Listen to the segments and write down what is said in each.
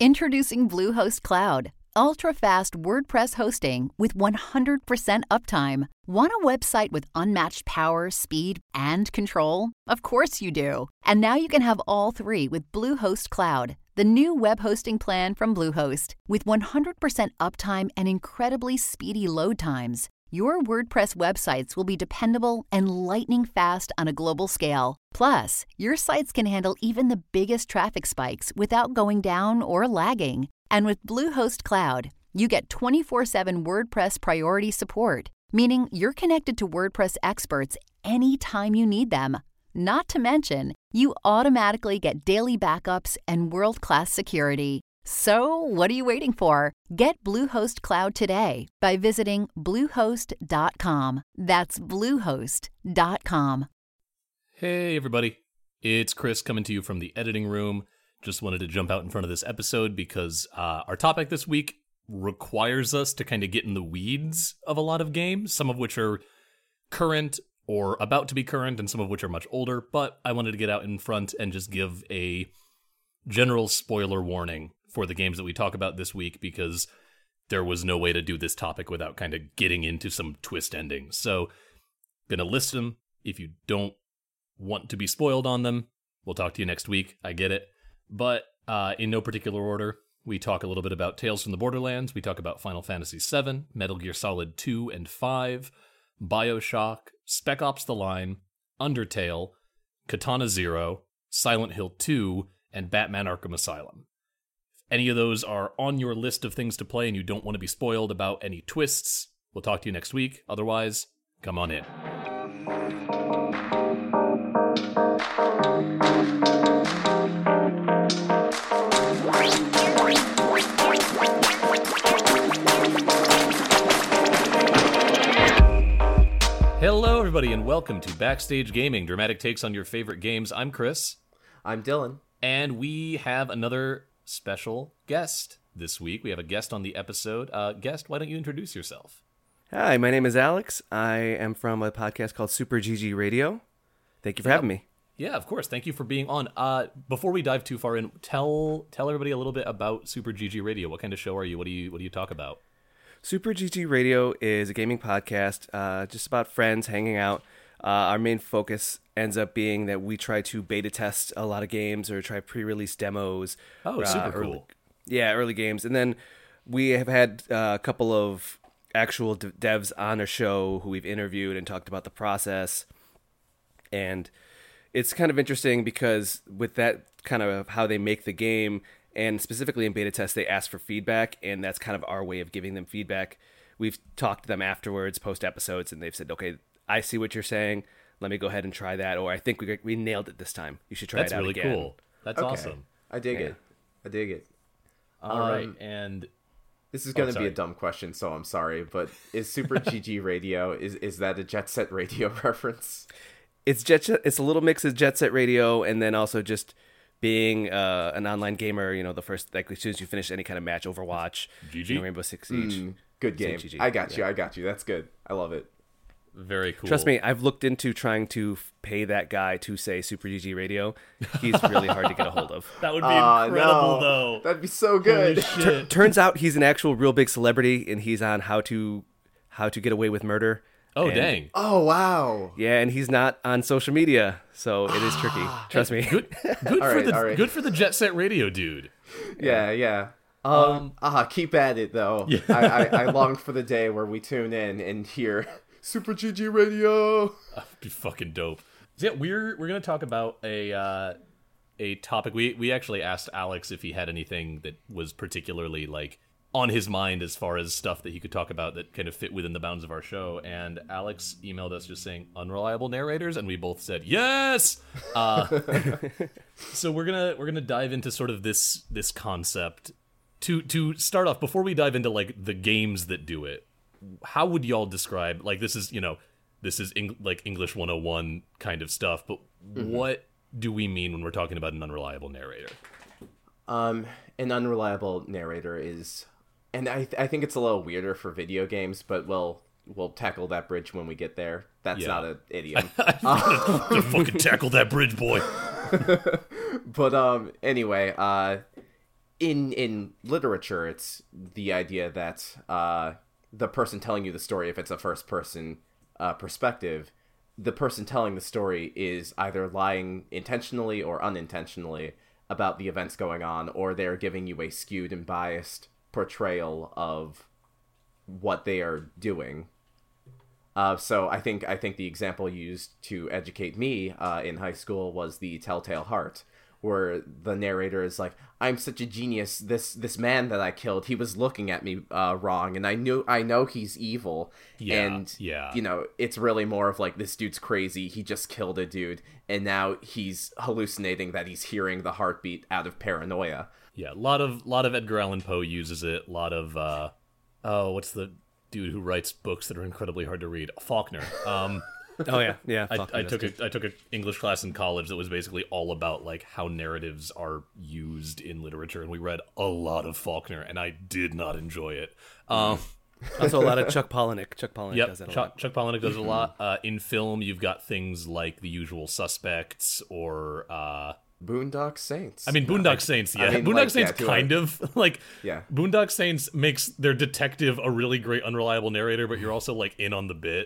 Introducing Bluehost Cloud, ultra-fast WordPress hosting with 100% uptime. Want a website with unmatched power, speed, and control? Of course you do. And now you can have all three with Bluehost Cloud, the new web hosting plan from Bluehost. With 100% uptime and incredibly speedy load times, your WordPress websites will be dependable and lightning fast on a global scale. Plus, your sites can handle even the biggest traffic spikes without going down or lagging. And with Bluehost Cloud, you get 24/7 WordPress priority support, meaning you're connected to WordPress experts anytime you need them. Not to mention, you automatically get daily backups and world-class security. So, what are you waiting for? Get Bluehost Cloud today by visiting Bluehost.com. That's Bluehost.com. Hey, everybody. It's Chris coming to you from the editing room. Just wanted to jump out in front of this episode because our topic this week requires us to kind of get in the weeds of a lot of games, some of which are current or about to be current, and some of which are much older. But I wanted to get out in front and just give a general spoiler warning for the games that we talk about this week, because there was no way to do this topic without kind of getting into some twist endings. So, gonna list them. If you don't want to be spoiled on them, we'll talk to you next week. I get it. But in no particular order, we talk a little bit about Tales from the Borderlands. We talk about Final Fantasy VII, Metal Gear Solid 2 and 5, BioShock, Spec Ops: The Line, Undertale, Katana Zero, Silent Hill 2, and Batman Arkham Asylum. If any of those are on your list of things to play and you don't want to be spoiled about any twists, we'll talk to you next week. Otherwise, come on in. Hello, everybody, and welcome to Backstage Gaming, dramatic takes on your favorite games. I'm Chris. I'm Dylan. And we have another special guest this week. We have a guest on the episode. Guest, why don't you introduce yourself? Hi, my name is Alex. I am from a podcast called Super GG Radio. Thank you for having me. Yeah, of course. Thank you for being on. Before we dive too far in, tell everybody a little bit about Super GG Radio. What kind of show are you? What do you talk about? Super GG Radio is a gaming podcast, just about friends hanging out. Our main focus ends up being that we try to beta test a lot of games or try pre-release demos. Oh, super cool. Early games. And then we have had a couple of actual devs on our show who we've interviewed and talked about the process. And it's kind of interesting because with that kind of how they make the game, and specifically in beta test, they ask for feedback, and that's kind of our way of giving them feedback. We've talked to them afterwards, post episodes, and they've said, okay, I see what you're saying. Let me go ahead and try that. Or I think we nailed it this time. You should try it out again. That's really cool. That's awesome. I dig it. All right, and this is going to be a dumb question, so I'm sorry, but is Super GG Radio, is that a Jet Set Radio reference? It's a little mix of Jet Set Radio, and then also just being an online gamer, the first, like, as soon as you finish any kind of match, Overwatch, GG? Rainbow Six Siege. Good game. GG. I got you. That's good. I love it. Very cool. Trust me, I've looked into trying to pay that guy to say Super GG Radio. He's really hard to get a hold of. That would be incredible, though. That'd be so good. Turns out he's an actual real big celebrity, and he's on How to Get Away with Murder. Oh, dang. Oh, wow. Yeah, and he's not on social media, so it is tricky. Trust me. Good for the Jet Set Radio dude. Yeah. Keep at it, though. Yeah. I long for the day where we tune in and hear Super GG Radio. That'd be fucking dope. So yeah, we're gonna talk about a topic. We actually asked Alex if he had anything that was particularly like on his mind as far as stuff that he could talk about that kind of fit within the bounds of our show. And Alex emailed us just saying unreliable narrators, and we both said yes. So we're gonna dive into sort of this concept. To start off, before we dive into like the games that do it, how would y'all describe, like, this is like English 101 kind of stuff, but what do we mean when we're talking about an unreliable narrator? An unreliable narrator is, and I think it's a little weirder for video games, but we'll tackle that bridge when we get there. That's not an idiom. Gonna fucking tackle that bridge, boy. But anyway, in literature, it's the idea that the person telling you the story, if it's a first person perspective, the person telling the story is either lying intentionally or unintentionally about the events going on, or they're giving you a skewed and biased portrayal of what they are doing. So I think the example used to educate me in high school was the Telltale Heart, where the narrator is like, I'm such a genius. This man that I killed, he was looking at me wrong, and I know he's evil. And it's really more of like, this dude's crazy. He just killed a dude, and now he's hallucinating that he's hearing the heartbeat out of paranoia. Yeah, a lot of Edgar Allan Poe uses it. A lot of what's the dude who writes books that are incredibly hard to read? Faulkner. Yeah. I took an English class in college that was basically all about like how narratives are used in literature, and we read a lot of Faulkner, and I did not enjoy it. Also, a lot of Chuck Palahniuk. Chuck Palahniuk does that a lot. Chuck Palahniuk does it a lot. In film, you've got things like The Usual Suspects or Boondock Saints. I mean, Boondock Saints, yeah. Boondock Saints kind of, like, Boondock Saints makes their detective a really great unreliable narrator, but you're also, like, in on the bit.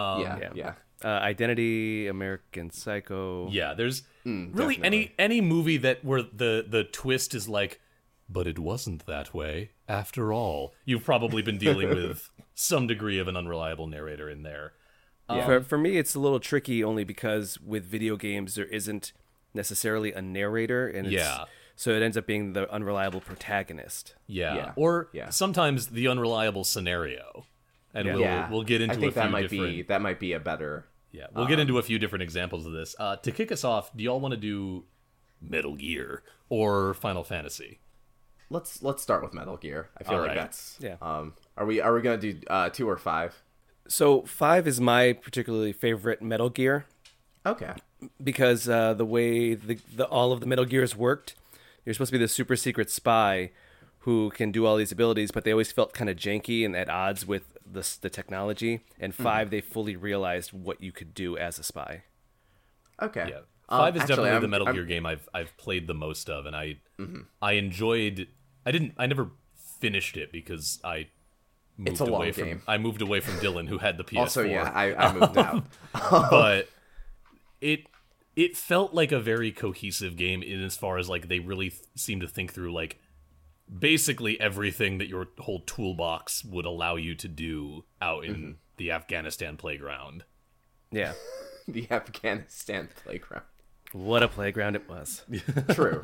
Identity, American Psycho. Yeah, there's really any movie where the twist is like, but it wasn't that way after all. You've probably been dealing with some degree of an unreliable narrator in there. For me, it's a little tricky only because with video games, there isn't necessarily a narrator, and so it ends up being the unreliable protagonist. Or sometimes the unreliable scenario. And we'll get into that might be a better. Yeah, we'll get into a few different examples of this. To kick us off, do y'all want to do Metal Gear or Final Fantasy? Let's start with Metal Gear. I feel like that's Are we gonna do 2 or 5? So 5 is my particularly favorite Metal Gear. Okay. Because the way all of the Metal Gears worked, you're supposed to be the super secret spy who can do all these abilities, but they always felt kind of janky and at odds with the technology. And 5, they fully realized what you could do as a spy. Okay. Yeah. 5 is definitely the Metal Gear game I've played the most of, and I enjoyed. I never finished it because I moved away from Dylan, who had the PS4. Also, I moved out. But it felt like a very cohesive game in as far as like they really seemed to think through like basically everything that your whole toolbox would allow you to do out in the Afghanistan playground. Yeah. The Afghanistan playground. What a playground it was. True.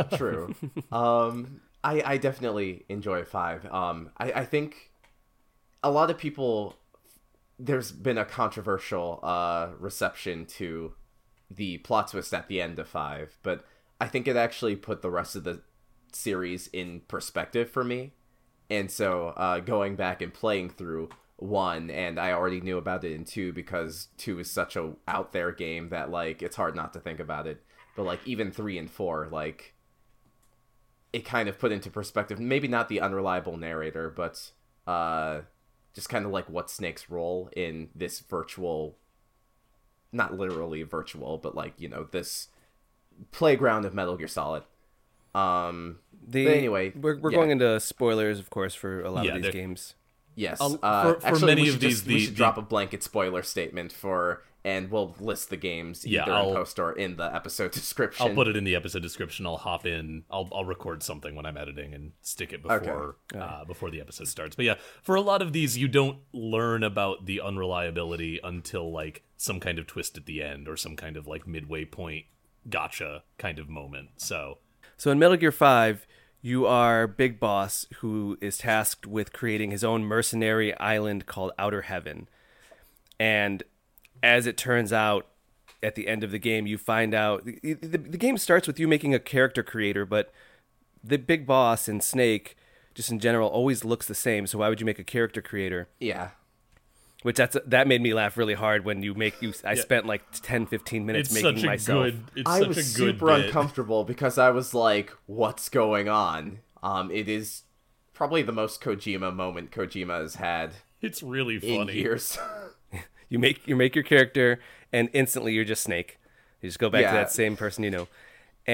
I definitely enjoy 5. I think a lot of people, there's been a controversial reception to the plot twist at the end of 5, but I think it actually put the rest of the series in perspective for me. And so going back and playing through 1, and I already knew about it in 2 because 2 is such a out there game that like it's hard not to think about it. But like even 3 and 4, like it kind of put into perspective, maybe not the unreliable narrator, but just kind of like what Snake's role in this virtual, not literally virtual, but like, you know, this playground of Metal Gear Solid. But anyway, we're going into spoilers, of course, for a lot of these games. Yes. For actually, many of these, we should drop a blanket spoiler statement and we'll list the games either in post or in the episode description. I'll put it in the episode description. I'll hop in. I'll record something when I'm editing and stick it before the episode starts. But yeah, for a lot of these, you don't learn about the unreliability until like some kind of twist at the end or some kind of like midway point gotcha kind of moment. So in Metal Gear 5, you are Big Boss, who is tasked with creating his own mercenary island called Outer Heaven. And as it turns out, at the end of the game, you find out... The game starts with you making a character creator, but the Big Boss and Snake, just in general, always looks the same, so why would you make a character creator? Yeah. Which that made me laugh really hard when I spent like 10-15 minutes making myself. I was super uncomfortable because I was like, what's going on? It is probably the most Kojima moment Kojima has had. It's really funny. In years. You make your character and instantly you're just Snake. You just go back to that same person you know. And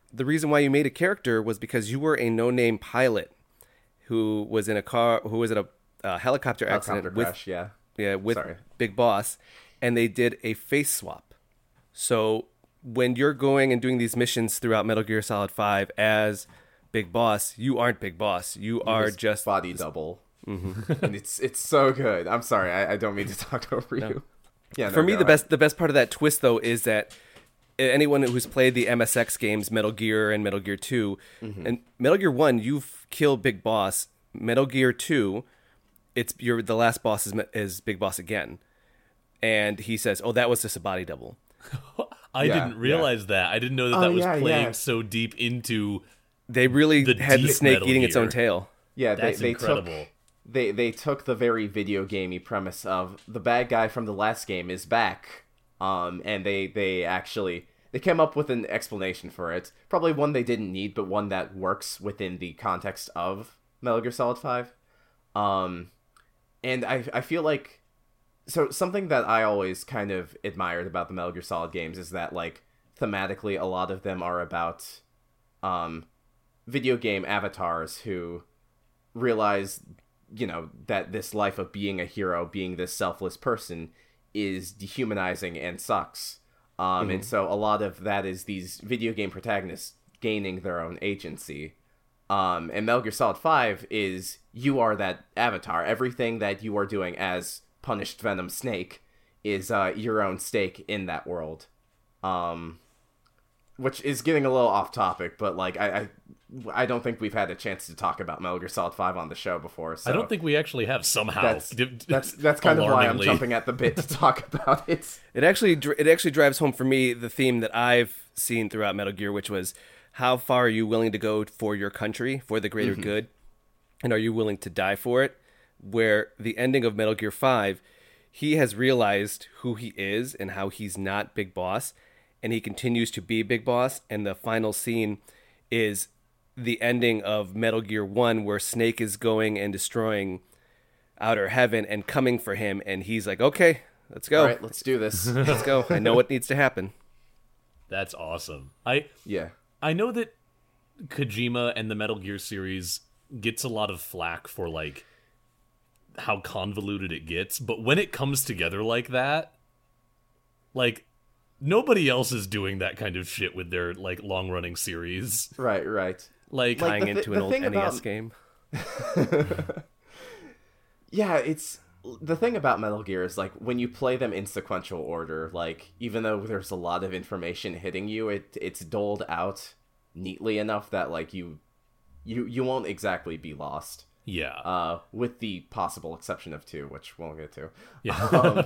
the reason why you made a character was because you were a no-name pilot who was in a helicopter accident Helicopter crash, with Sorry. Big Boss, and they did a face swap. So when you're going and doing these missions throughout Metal Gear Solid 5 as Big Boss, you aren't Big Boss. You are His just body double. And it's so good. I'm sorry, I don't mean to talk over you. Yeah, no, For me, go the ahead. best part of that twist, though, is that anyone who's played the MSX games, Metal Gear and Metal Gear 2, and Metal Gear 1, you've killed Big Boss. Metal Gear 2, the last boss is Big Boss again. And he says, oh, that was just a body double. I didn't realize that. I didn't know that was playing so deep into. They really had the deep snake Metal eating its Gear. own tail. Yeah, That's they incredible. they took the very video gamey premise of the bad guy from the last game is back, and they came up with an explanation for it. Probably one they didn't need, but one that works within the context of Metal Gear Solid 5. And I feel like, so something that I always kind of admired about the Metal Gear Solid games is that, like, thematically a lot of them are about video game avatars who realize, you know, that this life of being a hero, being this selfless person, is dehumanizing and sucks. And so a lot of that is these video game protagonists gaining their own agency. And Metal Gear Solid 5 is, you are that avatar. Everything that you are doing as Punished Venom Snake is your own stake in that world. Which is getting a little off topic, but like I don't think we've had a chance to talk about Metal Gear Solid 5 on the show before. So I don't think we actually have somehow. that's kind of why I'm Alarmingly. jumping at the bit to talk about it. It actually drives home for me the theme that I've seen throughout Metal Gear, which was how far are you willing to go for your country, for the greater good, and are you willing to die for it? Where the ending of Metal Gear 5, he has realized who he is and how he's not Big Boss, and he continues to be Big Boss, and the final scene is the ending of Metal Gear 1, where Snake is going and destroying Outer Heaven and coming for him, and he's like, okay, let's go. All right, let's do this. Let's go. I know what needs to happen. That's awesome. Yeah. I know that Kojima and the Metal Gear series gets a lot of flack for, like, how convoluted it gets, but when it comes together like that, like, nobody else is doing that kind of shit with their, like, long-running series. Right. Like Tying the into an old thing NES about- game. Yeah, it's the thing about Metal Gear is, like, when you play them in sequential order, like, even though there's a lot of information hitting you, it's doled out neatly enough that, like, you won't exactly be lost. Yeah. With the possible exception of 2, which we'll get to. Yeah.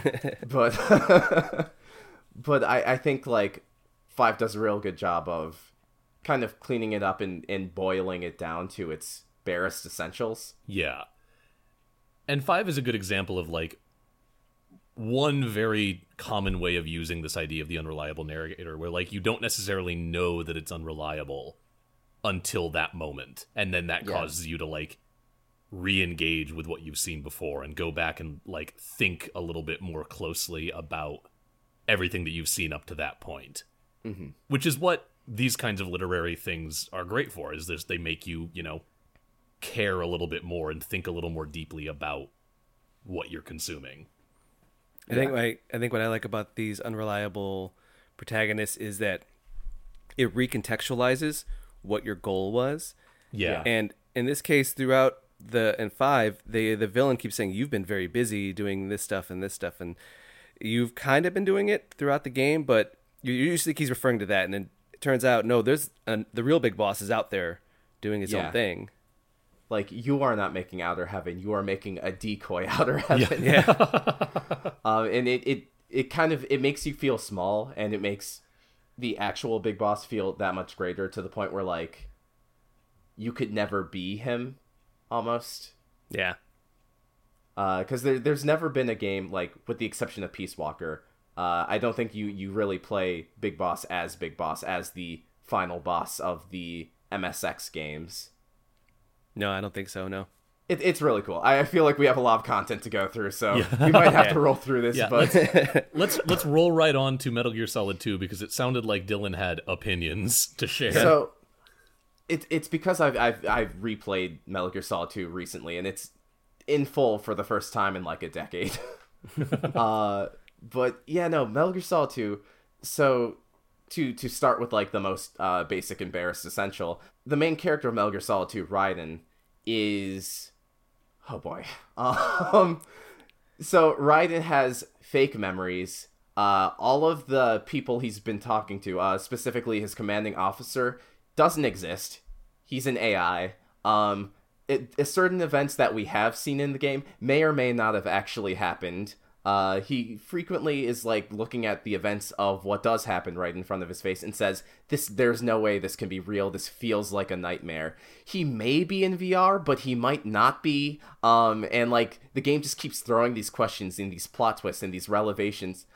But but I think, like, 5 does a real good job of kind of cleaning it up and boiling it down to its barest essentials. Yeah. And 5 is a good example of, like, one very common way of using this idea of the unreliable narrator, where, like, you don't necessarily know that it's unreliable until that moment. And then that causes you to, like, re-engage with what you've seen before and go back and, like, think a little bit more closely about everything that you've seen up to that point. Mm-hmm. Which is what these kinds of literary things are great for, is this, they make you, you know, care a little bit more and think a little more deeply about what you're consuming. I think what I like about these unreliable protagonists is that it recontextualizes what your goal was. Yeah. And in this case, throughout in 5, the villain keeps saying, you've been very busy doing this stuff, and you've kind of been doing it throughout the game, but you usually think he's referring to that, and then it turns out, no, there's the real Big Boss is out there doing his own thing. Like, you are not making Outer Heaven, you are making a decoy Outer Heaven. Yeah. And it kind of, it makes you feel small, and it makes the actual Big Boss feel that much greater, to the point where, like, you could never be him, almost. Yeah. Because there's never been a game, like, with the exception of Peace Walker, I don't think you really play Big Boss, as the final boss of the MSX games. No, I don't think so, no. It's really cool. I feel like we have a lot of content to go through, so we might have to roll through this. Yeah, but let's roll right on to Metal Gear Solid 2 because it sounded like Dylan had opinions to share. So it's because I've replayed Metal Gear Solid 2 recently, and it's in full for the first time in like a decade. But yeah, no, Metal Gear Solid 2. So to start with like the most basic and barest essential, the main character of Metal Gear Solid 2, Raiden, is... Oh boy. So Raiden has fake memories. All of the people he's been talking to, specifically his commanding officer, doesn't exist. He's an AI. Certain events that we have seen in the game may or may not have actually happened. He frequently is like looking at the events of what does happen right in front of his face and says, there's no way this can be real. This feels like a nightmare. He may be in VR, but he might not be. And like the game just keeps throwing these questions and these plot twists and these revelations,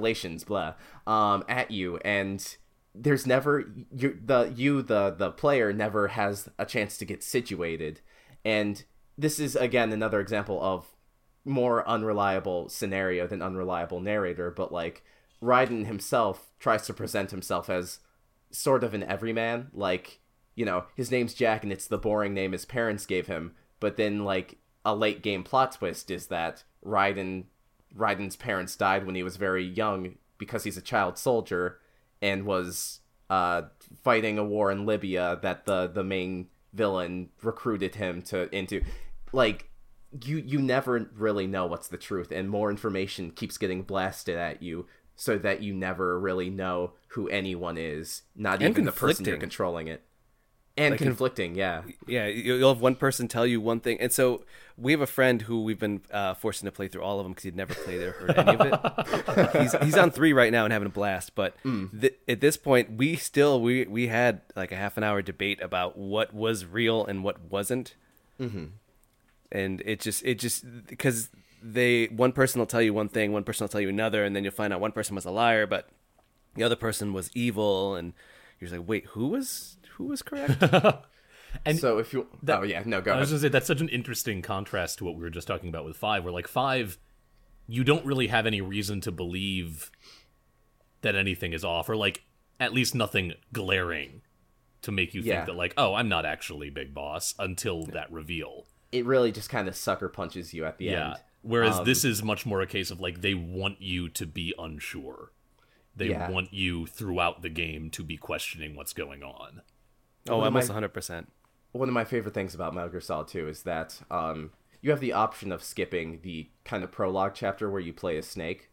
at you. And there's never, the player never has a chance to get situated. And this is again, another example of more unreliable scenario than unreliable narrator, but like Raiden himself tries to present himself as sort of an everyman, like, you know, his name's Jack and it's the boring name his parents gave him, but then like a late game plot twist is that Raiden's parents died when he was very young because he's a child soldier and was fighting a war in Libya that the main villain recruited him into. Like, you never really know what's the truth, and more information keeps getting blasted at you so that you never really know who anyone is, not even the person you're controlling it. And like conflicting, yeah. Yeah, you'll have one person tell you one thing. And so we have a friend who we've been forcing to play through all of them because he'd never played or heard any of it. He's on 3 right now and having a blast. But at this point, we had like a half an hour debate about what was real and what wasn't. Mm-hmm. And it just because one person will tell you one thing, one person will tell you another, and then you'll find out one person was a liar, but the other person was evil, and you're just like, wait, who was correct? And so if you, go ahead. I was gonna say that's such an interesting contrast to what we were just talking about with 5, where like 5, you don't really have any reason to believe that anything is off, or like at least nothing glaring to make you think that like, oh, I'm not actually Big Boss until that reveal. It really just kind of sucker punches you at the end. Whereas this is much more a case of like they want you to be unsure. They want you throughout the game to be questioning what's going on. Oh, almost 100%. One of my favorite things about Metal Gear Solid 2 is that you have the option of skipping the kind of prologue chapter where you play as Snake.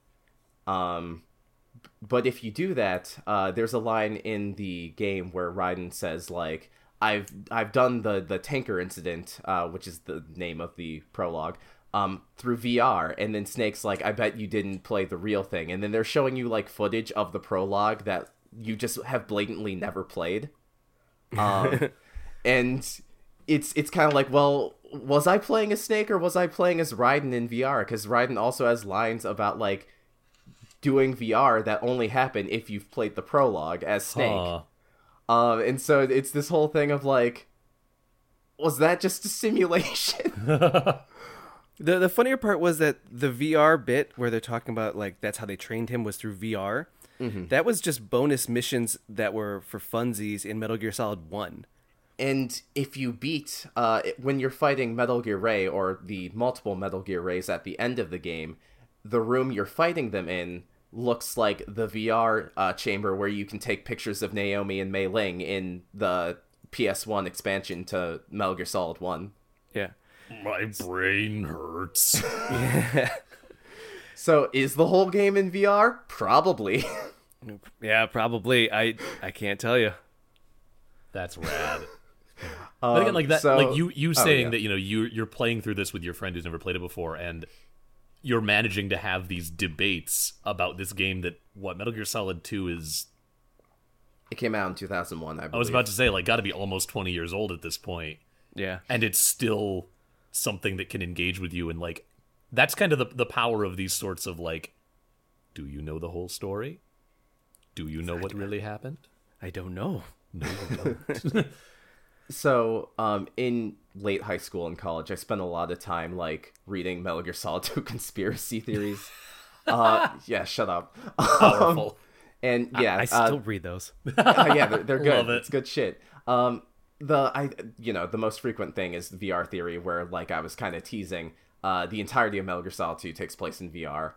But if you do that, there's a line in the game where Raiden says like, I've done the tanker incident, which is the name of the prologue, through VR, and then Snake's like, I bet you didn't play the real thing, and then they're showing you like footage of the prologue that you just have blatantly never played, and it's kind of like, well, was I playing as Snake or was I playing as Raiden in VR? Because Raiden also has lines about like doing VR that only happen if you've played the prologue as Snake. And so it's this whole thing of like, was that just a simulation? The funnier part was that the VR bit where they're talking about like that's how they trained him was through VR. Mm-hmm. That was just bonus missions that were for funsies in Metal Gear Solid 1. And if you beat, when you're fighting Metal Gear Ray or the multiple Metal Gear Rays at the end of the game, the room you're fighting them in looks like the VR chamber where you can take pictures of Naomi and Mei Ling in the PS1 expansion to Metal Gear Solid 1. Yeah. My brain hurts. Yeah. So is the whole game in VR? Probably. Yeah, probably. I can't tell you. That's rad. But again, like that, like you saying that, you know, you're playing through this with your friend who's never played it before, and you're managing to have these debates about this game that, Metal Gear Solid 2 is... It came out in 2001, I believe. I was about to say, like, gotta be almost 20 years old at this point. Yeah. And it's still something that can engage with you, and, like, that's kind of the power of these sorts of, like, do you know the whole story? Do you know what really happened? I don't know. No, you don't. So, in late high school and college, I spent a lot of time like reading Metal Gear Solid 2 conspiracy theories. Yeah, shut up. Powerful. And yeah, I still read those. yeah, they're good. Love it. It's good shit. The most frequent thing is the VR theory, where like I was kind of teasing. The entirety of Metal Gear Solid 2 takes place in VR.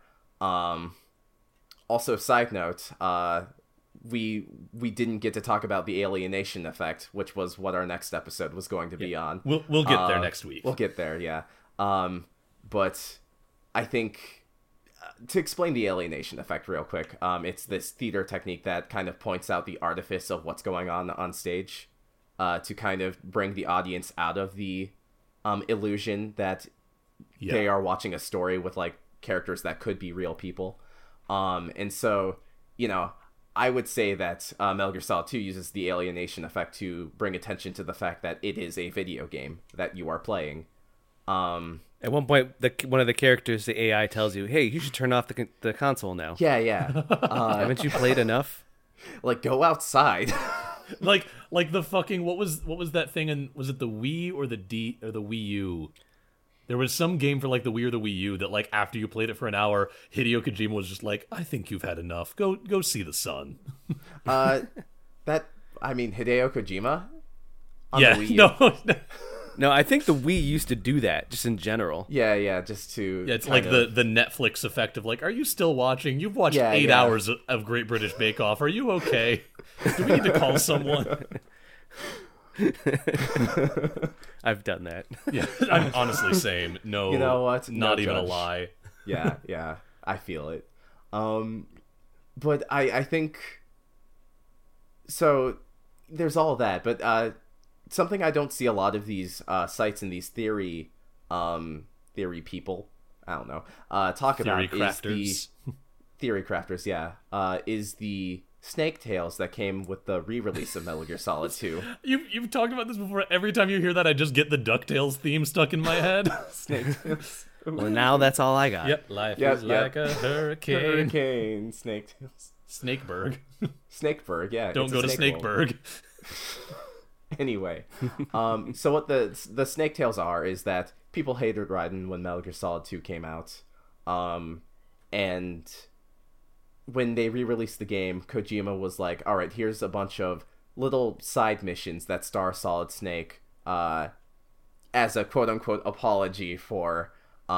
Also, side note, we didn't get to talk about the alienation effect, which was what our next episode was going to be on. We'll get there next week. We'll get there, yeah. But I think to explain the alienation effect real quick, it's this theater technique that kind of points out the artifice of what's going on stage, to kind of bring the audience out of the illusion that they are watching a story with like characters that could be real people. And so, I would say that Metal Gear Solid 2 uses the alienation effect to bring attention to the fact that it is a video game that you are playing. At one point, one of the characters, the AI, tells you, "Hey, you should turn off the console now." Yeah. Haven't you played enough? Like, go outside. like the fucking what was that thing? And was it the Wii or the Wii U? There was some game for like the Wii or the Wii U that like after you played it for an hour, Hideo Kojima was just like, "I think you've had enough. Go see the sun." Hideo Kojima? On Yeah, the Wii U? no. No, I think the Wii used to do that just in general. Yeah, just to... Yeah, it's like the Netflix effect of like, are you still watching? You've watched 8 hours of Great British Bake Off. Are you okay? Do we need to call someone? I've done that. Yeah, I'm honestly same. No, You know what? No not even a judge. lie. Yeah, I feel it. But I think... So, there's all that, but something I don't see a lot of these sites and these theory people, I don't know, talk Theory about crafters. is the... Theory crafters, yeah. Is the Snake Tales that came with the re-release of Metal Gear Solid 2. You've talked about this before. Every time you hear that, I just get the DuckTales theme stuck in my head. Snake Tales. Well, now that's all I got. Yep, life is like a hurricane. Hurricane, Snake Tales. Snakeburg. Snakeburg, yeah. Don't it's go a to snake world. Snakeburg. Anyway, so what the Snake Tales are is that people hated Raiden when Metal Gear Solid 2 came out, and when they re-released the game, Kojima was like, all right, here's a bunch of little side missions that star Solid Snake, as a quote-unquote apology for,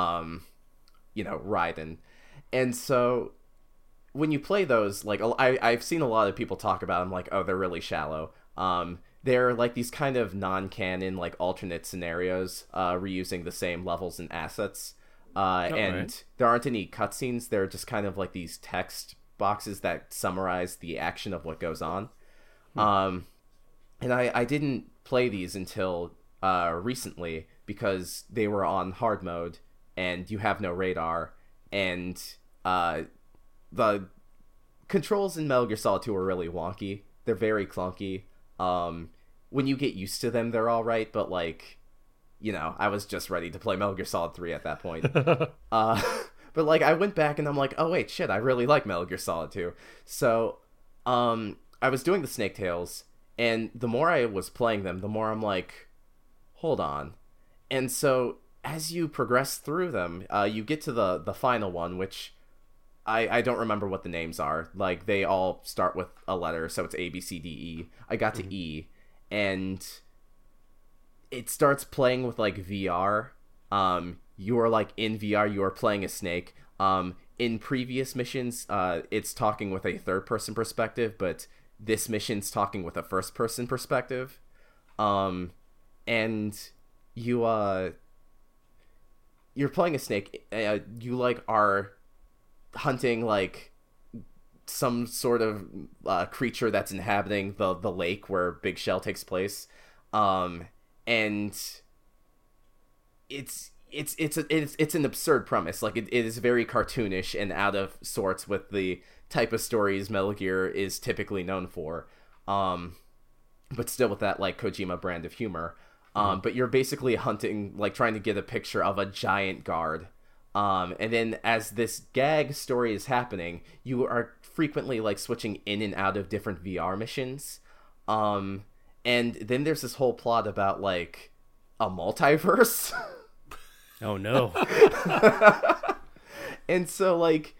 Raiden. And so when you play those, like, I've seen a lot of people talk about them like, oh, they're really shallow. They're like these kind of non-canon, like, alternate scenarios, reusing the same levels and assets. And there aren't any cutscenes. They're just kind of like these text boxes that summarize the action of what goes on. And I didn't play these until recently because they were on hard mode and you have no radar, and the controls in Metal Gear Solid 2 are really wonky. They're very clunky. When you get used to them, they're all right, but like, I was just ready to play Metal Gear Solid 3 at that point. But like, I went back and I'm like, oh wait, shit, I really like Metal Gear Solid 2. So, I was doing the Snake Tales, and the more I was playing them, the more I'm like, hold on. And so, as you progress through them, you get to the final one, which I don't remember what the names are. Like, they all start with a letter, so it's A, B, C, D, E. I got to E, and it starts playing with, like, VR. You are, like, in VR, you are playing a snake. In previous missions, it's talking with a third-person perspective, but this mission's talking with a first-person perspective. And you're playing a snake. You, like, are hunting, like, some sort of creature that's inhabiting the lake where Big Shell takes place. And it's an absurd premise. Like, it is very cartoonish and out of sorts with the type of stories Metal Gear is typically known for. But still with that, like, Kojima brand of humor. But you're basically hunting, like, trying to get a picture of a giant guard. And then as this gag story is happening, you are frequently, like, switching in and out of different VR missions. And then there's this whole plot about like a multiverse. Oh no. And so like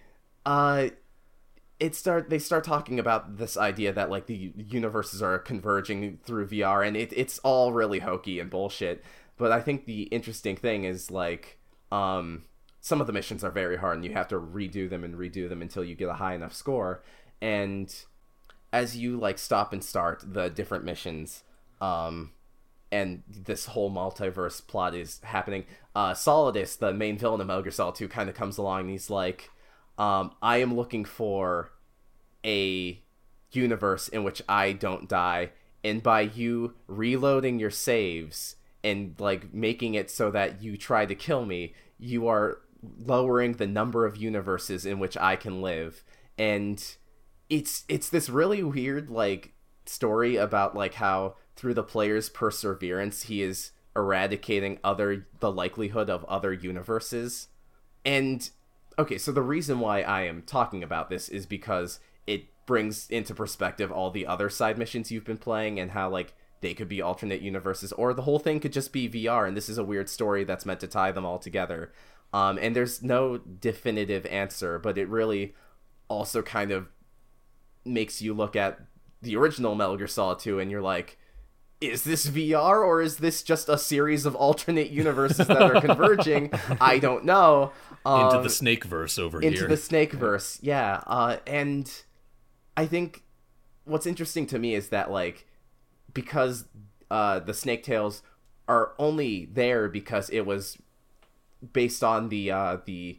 they start talking about this idea that like the universes are converging through VR, and it's all really hokey and bullshit. But I think the interesting thing is like some of the missions are very hard, and you have to redo them until you get a high enough score. And as you like stop and start the different missions, and this whole multiverse plot is happening, Solidus, the main villain of Metal Gear Solid 2, kind of comes along and he's like, I am looking for a universe in which I don't die, and by you reloading your saves and like making it so that you try to kill me, you are lowering the number of universes in which I can live. And it's this really weird like story about like how through the player's perseverance he is eradicating the likelihood of other universes. And okay, so the reason why I am talking about this is because it brings into perspective all the other side missions you've been playing and how like they could be alternate universes, or the whole thing could just be VR, and this is a weird story that's meant to tie them all together. And there's no definitive answer, but it really also kind of makes you look at the original Metal Gear Solid 2 and you're like, is this VR or is this just a series of alternate universes that are converging? I don't know. Into the Snakeverse over here. Into the Snakeverse, yeah. And I think what's interesting to me is that, like, because the Snake Tales are only there because it was based on the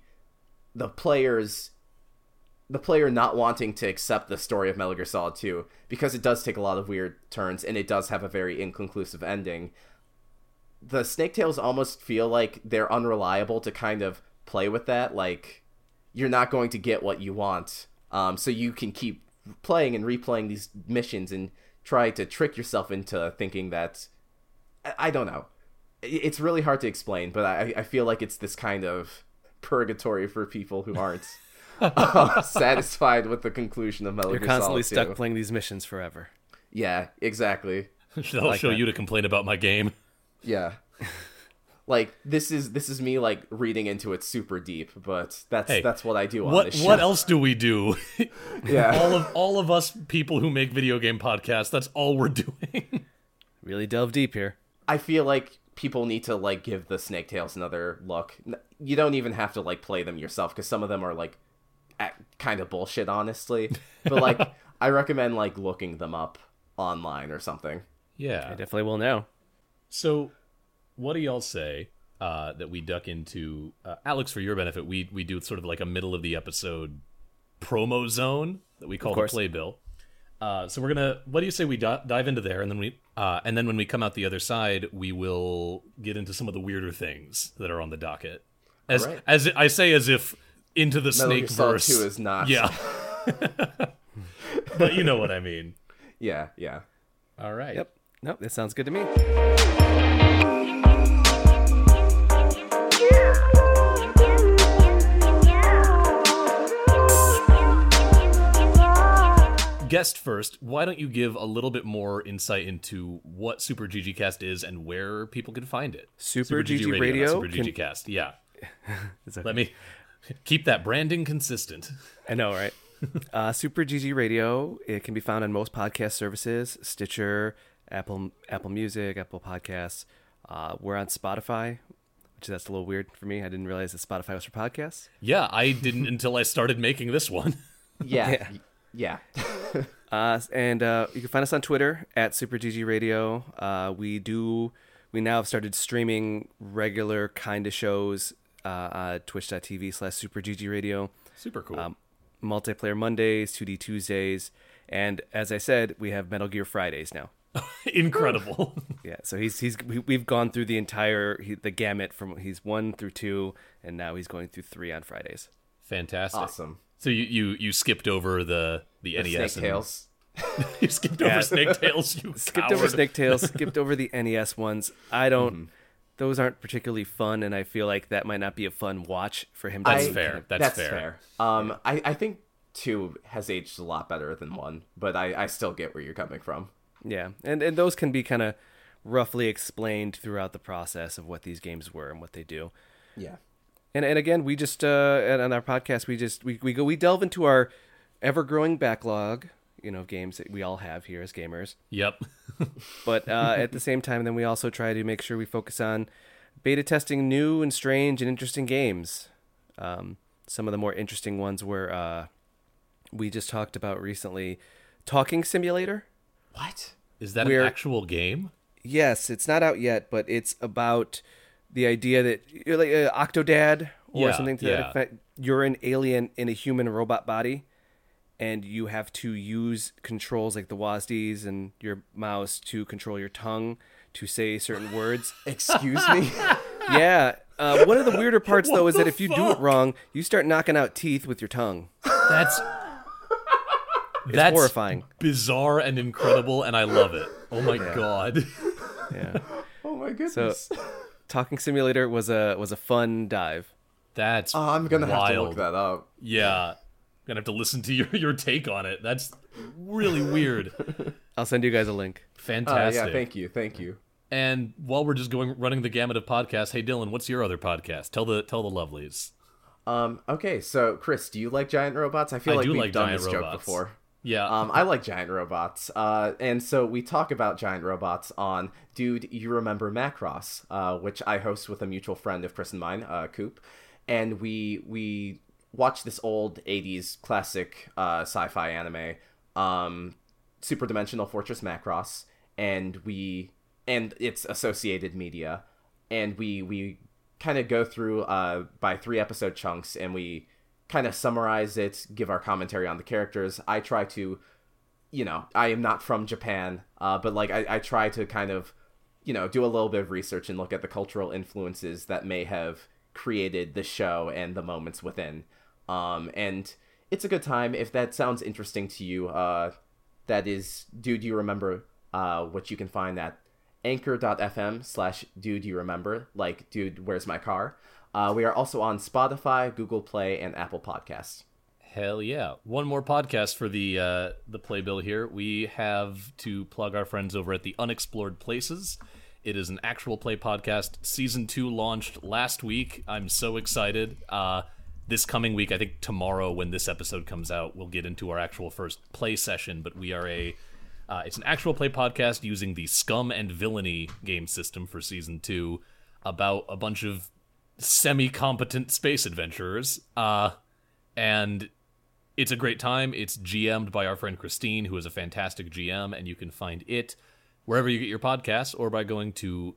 player not wanting to accept the story of Metal Gear Solid 2, because it does take a lot of weird turns and it does have a very inconclusive ending. The Snake Tales almost feel like they're unreliable to kind of play with that. Like, you're not going to get what you want, so you can keep playing and replaying these missions and try to trick yourself into thinking that, I don't know. It's really hard to explain, but I feel like it's this kind of purgatory for people who aren't satisfied with the conclusion of Metal Gear Solid 2. You're constantly stuck playing these missions forever. Yeah, exactly. That'll like show that. You to complain about my game. Yeah. Like, this is me like reading into it super deep, but that's what I do on this show. What else do we do? Yeah. all of us people who make video game podcasts, that's all we're doing. Really delve deep here. I feel like people need to like give the Snake Tales another look. You don't even have to like play them yourself, because some of them are like kind of bullshit, honestly. But like, I recommend like looking them up online or something. Yeah, I definitely will now. So, what do y'all say that we duck into Alex? For your benefit, we do sort of like a middle of the episode promo zone that we call the playbill. So we're gonna. What do you say we dive into there, and then when we come out the other side, we will get into some of the weirder things that are on the docket. As I say, as if into the Snakeverse 2 is not. Yeah. But you know what I mean. Yeah. All right. Yep. Nope, that sounds good to me. Guest first, why don't you give a little bit more insight into what Super GG Cast is and where people can find it? Super GG Radio? Super GG Cast, yeah. Okay. Let me keep that branding consistent. I know, right? Super GG Radio, it can be found on most podcast services, Stitcher, Apple Music, Apple Podcasts. We're on Spotify, which that's a little weird for me. I didn't realize that Spotify was for podcasts. Yeah, I didn't until I started making this one. Yeah. And you can find us on Twitter at Super GG Radio. We now have started streaming regular kind of shows at twitch.tv/Super GG Radio. Super cool. Multiplayer Mondays, 2D Tuesdays, and as I said, we have Metal Gear Fridays now. Incredible. Yeah, so we've gone through the gamut from he's 1 through 2, and now he's going through 3 on Fridays. Fantastic. Awesome. So you skipped over the NES Snake Tales. You skipped over Snake Tales. You skipped coward. over Snake Tales. Skipped over the NES ones. I don't. Mm-hmm. Those aren't particularly fun, and I feel like that might not be a fun watch for him. That's fair. That's fair. I think 2 has aged a lot better than 1, but I still get where you're coming from. Yeah, and those can be kind of roughly explained throughout the process of what these games were and what they do. Yeah. And again, we just on our podcast we delve into our ever-growing backlog, games that we all have here as gamers. Yep. But at the same time, then we also try to make sure we focus on beta testing new and strange and interesting games. Some of the more interesting ones were we just talked about recently, Talking Simulator. What? Is that an actual game? Yes, it's not out yet, but it's about the idea that you're like Octodad or something to that effect. You're an alien in a human robot body, and you have to use controls like the WASDs and your mouse to control your tongue to say certain words. Excuse me? Yeah. One of the weirder parts, though, is that if you do it wrong, you start knocking out teeth with your tongue. That's horrifying. Bizarre and incredible, and I love it. Oh my god. Yeah. Oh my goodness. So, Talking Simulator was a fun dive. That's I'm gonna wild. have to look that up. Yeah. Gonna have to listen to your take on it. That's really weird. I'll send you guys a link. Fantastic. Yeah, thank you. And while we're just running the gamut of podcasts, hey Dylan, what's your other podcast? Tell the lovelies. Okay, so Chris, do you like giant robots? I feel like we've done this joke before. Yeah. I like giant robots. And so we talk about giant robots on Dude, You Remember Macross, which I host with a mutual friend of Chris and mine, Coop. And we watch this old 80s classic sci-fi anime, Super Dimensional Fortress Macross, and its associated media. And we kind of go through by 3-episode chunks, and we kind of summarize it, give our commentary on the characters. I try to, I am not from Japan, but like I try to kind of, do a little bit of research and look at the cultural influences that may have created the show and the moments within. And it's a good time. If that sounds interesting to you, that is Dude You Remember, which you can find at anchor.fm/Dude You Remember, like Dude Where's My Car. We are also on Spotify, Google Play, and Apple Podcasts. Hell yeah. One more podcast for the playbill here. We have to plug our friends over at the Unexplored Places. It is an actual play podcast. Season 2 launched last week. I'm so excited. This coming week, I think tomorrow when this episode comes out, we'll get into our actual first play session, but we are it's an actual play podcast using the Scum and Villainy game system for Season 2 about a bunch of semi-competent space adventurers, and it's a great time. It's GM'd by our friend Christine, who is a fantastic GM, and you can find it wherever you get your podcasts, or by going to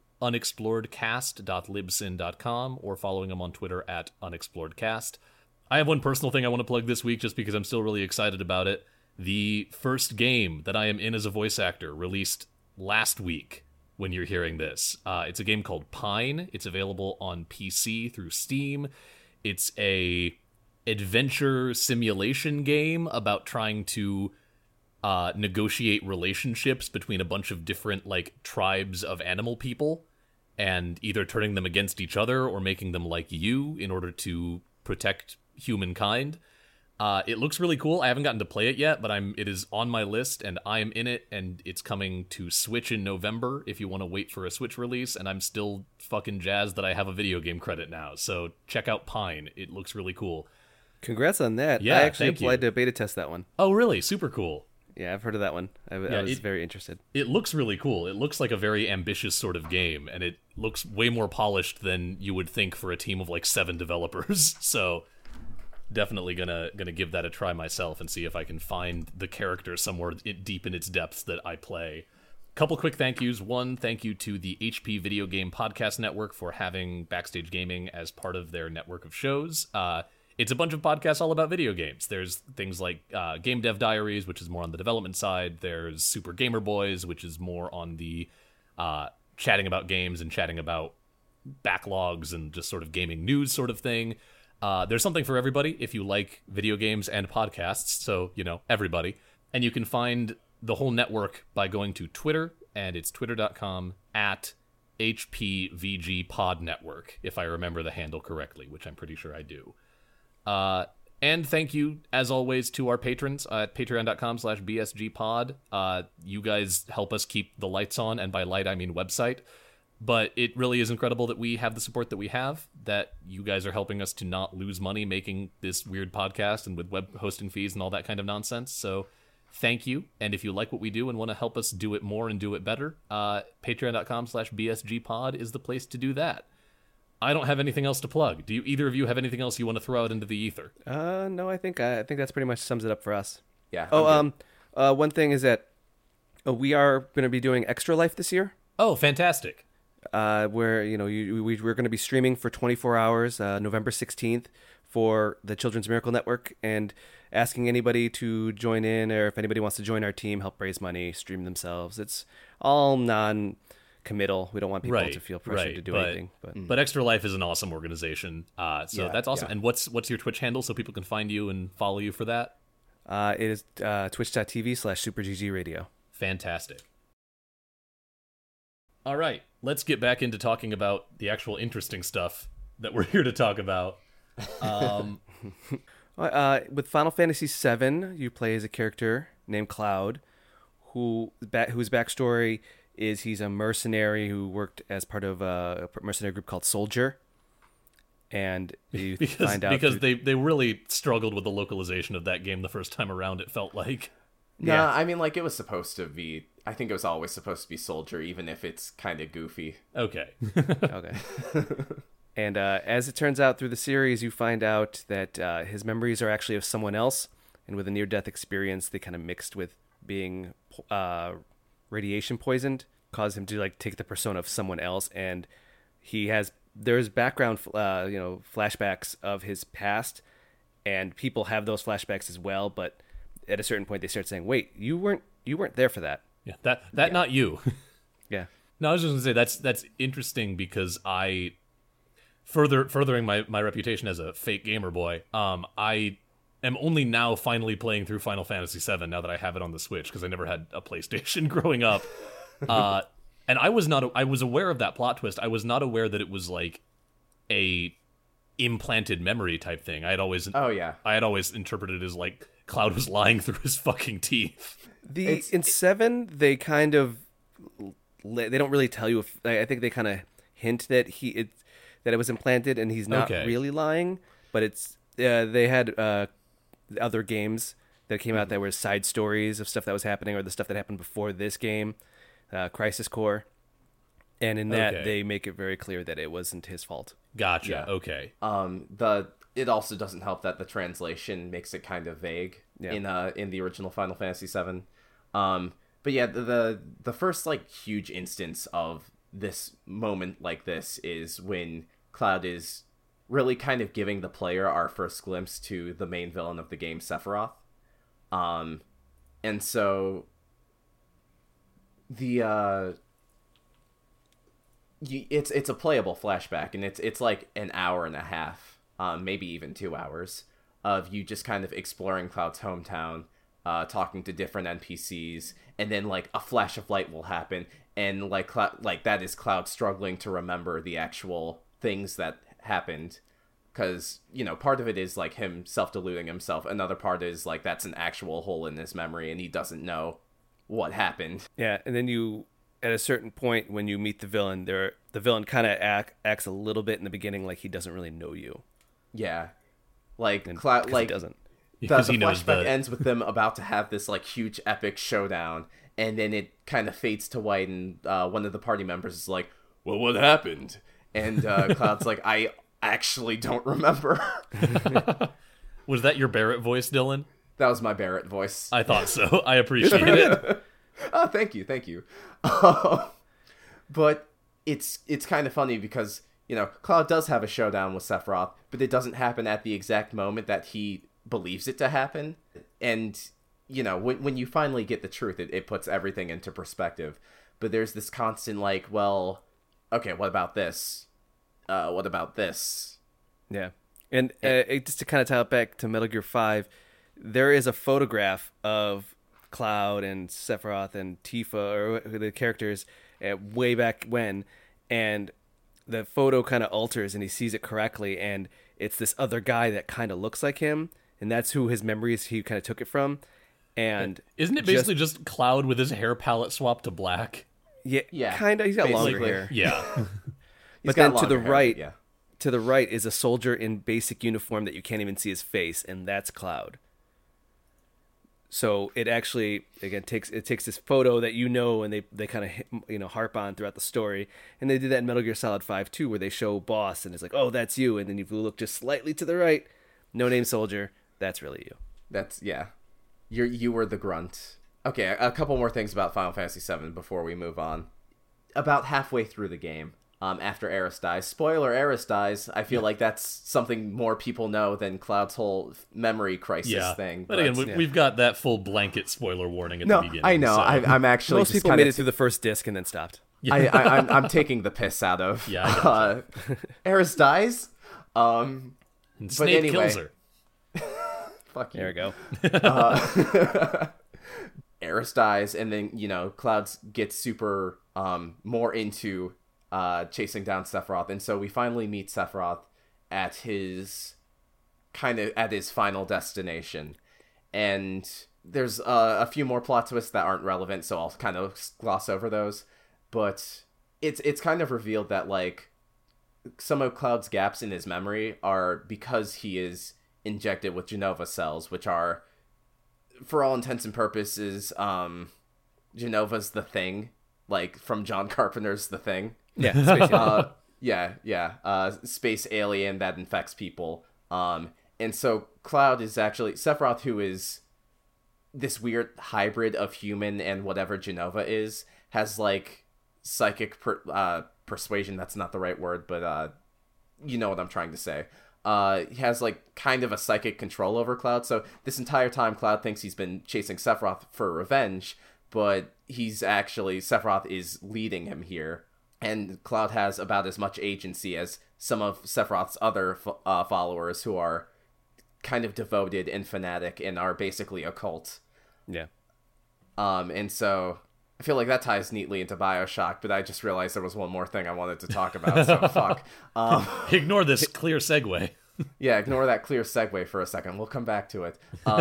unexploredcast.libsyn.com, or following them on Twitter at unexploredcast. I have one personal thing I want to plug this week, just because I'm still really excited about it. The first game that I am in as a voice actor released last week. When you're hearing this, it's a game called Pine. It's available on PC through Steam. It's a adventure simulation game about trying to negotiate relationships between a bunch of different tribes of animal people, and either turning them against each other or making them like you in order to protect humankind. It looks really cool. I haven't gotten to play it yet, but it is on my list, and I am in it, and it's coming to Switch in November if you want to wait for a Switch release, and I'm still fucking jazzed that I have a video game credit now, so check out Pine. It looks really cool. Congrats on that. Yeah, I actually applied to beta test that one. Oh, really? Super cool. Yeah, I've heard of that one. I was very interested. It looks really cool. It looks like a very ambitious sort of game, and it looks way more polished than you would think for a team of 7 developers, so definitely gonna give that a try myself and see if I can find the character somewhere deep in its depths that I play. Couple quick thank yous. One, thank you to the HP Video Game Podcast Network for having Backstage Gaming as part of their network of shows. It's a bunch of podcasts all about video games. There's things like Game Dev Diaries, which is more on the development side. There's Super Gamer Boys, which is more on the chatting about games and chatting about backlogs and just sort of gaming news sort of thing. There's something for everybody if you like video games and podcasts, so, everybody. And you can find the whole network by going to Twitter, and it's twitter.com/HPVGPodNetwork, if I remember the handle correctly, which I'm pretty sure I do. And thank you, as always, to our patrons at patreon.com/bsgpod. You guys help us keep the lights on, and by light, I mean website. But it really is incredible that we have the support that we have, that you guys are helping us to not lose money making this weird podcast and with web hosting fees and all that kind of nonsense. So thank you. And if you like what we do and want to help us do it more and do it better, patreon.com/bsgpod is the place to do that. I don't have anything else to plug. Do you, either of you have anything else you want to throw out into the ether? No, I think that's pretty much sums it up for us. Yeah. One thing is that we are going to be doing Extra Life this year. Oh, fantastic. Where we're going to be streaming for 24 hours, November 16th, for the Children's Miracle Network, and asking anybody to join in, or if anybody wants to join our team, help raise money, stream themselves. It's all non-committal. We don't want people to feel pressured to do anything. But Extra Life is an awesome organization, so that's awesome. Yeah. And what's your Twitch handle so people can find you and follow you for that? It is twitch.tv/SuperGGRadio. Fantastic. All right, let's get back into talking about the actual interesting stuff that we're here to talk about. With Final Fantasy VII, you play as a character named Cloud, whose backstory is he's a mercenary who worked as part of a mercenary group called Soldier. And you find out because they really struggled with the localization of that game the first time around, it felt like. No, I mean, like, it was supposed to be... I think it was always supposed to be Soldier, even if it's kind of goofy. Okay. Okay. And as it turns out through the series, you find out that his memories are actually of someone else. And with a near-death experience, they kind of mixed with being radiation poisoned, caused him to like take the persona of someone else. And there's background, flashbacks of his past, and people have those flashbacks as well. But at a certain point, they start saying, "Wait, you weren't there for that." Yeah, that not you. Yeah. No, I was just gonna say that's interesting because furthering my reputation as a fake gamer boy. I am only now finally playing through Final Fantasy VII now that I have it on the Switch, because I never had a PlayStation growing up. And I was aware of that plot twist. I was not aware that it was like a implanted memory type thing. I had always interpreted it as like Cloud was lying through his fucking teeth. In 7, they kind of they don't really tell you if I think they kind of hint that that it was implanted and he's not really lying, but it's they had other games that came out that were side stories of stuff that was happening or the stuff that happened before this game, Crisis Core, and in that they make it very clear that it wasn't his fault. Gotcha. Yeah. Okay. It also doesn't help that the translation makes it kind of vague in the original Final Fantasy VII. But yeah, the first like huge instance of this moment like this is when Cloud is really kind of giving the player our first glimpse to the main villain of the game, Sephiroth. And so it's a playable flashback, and it's like an hour and a half, maybe even 2 hours of you just kind of exploring Cloud's hometown, talking to different NPCs, and then like a flash of light will happen, and like that is Cloud struggling to remember the actual things that happened, because part of it is like him self-deluding himself, another part is like that's an actual hole in his memory and he doesn't know what happened. Yeah, and then at a certain point when you meet the villain, the villain kind of acts a little bit in the beginning like he doesn't really know you. Yeah, like Cloud, like doesn't. The flashback ends with them about to have this like huge epic showdown, and then it kind of fades to white, and one of the party members is like, "Well, what happened?" And Cloud's like, "I actually don't remember." Was that your Barrett voice, Dylan? That was my Barrett voice. I thought so. I appreciate it. Oh, thank you. But it's kind of funny because Cloud does have a showdown with Sephiroth, but it doesn't happen at the exact moment that he believes it to happen. And when you finally get the truth, it puts everything into perspective. But there's this constant like, well, okay, what about this? What about this? Yeah. And just to kind of tie it back to Metal Gear 5, there is a photograph of Cloud and Sephiroth and Tifa, or the characters, way back when, and the photo kind of alters and he sees it correctly, and it's this other guy that kind of looks like him, and that's who his memories he kind of took it from. And isn't it basically just Cloud with his hair palette swapped to black? Yeah, kind of. He's got longer basically. hair. Yeah. But then to the right, to the right is a soldier in basic uniform that you can't even see his face, and that's Cloud. So it actually, again, takes this photo that and they kind of harp on throughout the story, and they did that in Metal Gear Solid 5 too, where they show Boss and it's like, oh, that's you, and then if you look just slightly to the right, No Name Soldier, that's really you. That's you were the grunt. Okay, a couple more things about Final Fantasy VII before we move on. About halfway through the game, after Aeris dies, spoiler, Aeris dies, I feel like that's something more people know than Cloud's whole memory crisis thing. But again, we've got that full blanket spoiler warning at the beginning. I know. So. I'm actually most people made it through the first disc and then stopped. Yeah. I'm taking the piss out of. Yeah, Aeris dies. And Snape kills her. Fuck you. There we go. Aeris dies, and then Cloud gets super more into chasing down Sephiroth, and so we finally meet Sephiroth at his final destination. And there's a few more plot twists that aren't relevant, so I'll kind of gloss over those. But it's kind of revealed that like some of Cloud's gaps in his memory are because he is injected with Jenova cells, which are, for all intents and purposes, Genova's The Thing, like from John Carpenter's The Thing. Yeah, space alien that infects people. And so Cloud is actually Sephiroth, who is this weird hybrid of human and whatever Jenova is, has like psychic persuasion. That's not the right word, but you know what I'm trying to say. He has like kind of a psychic control over Cloud. So this entire time, Cloud thinks he's been chasing Sephiroth for revenge, but Sephiroth is leading him here. And Cloud has about as much agency as some of Sephiroth's other followers, who are kind of devoted and fanatic and are basically a cult. Yeah. And so I feel like that ties neatly into BioShock, but I just realized there was one more thing I wanted to talk about, so fuck. Ignore this clear segue. Yeah, ignore that clear segue for a second. We'll come back to it.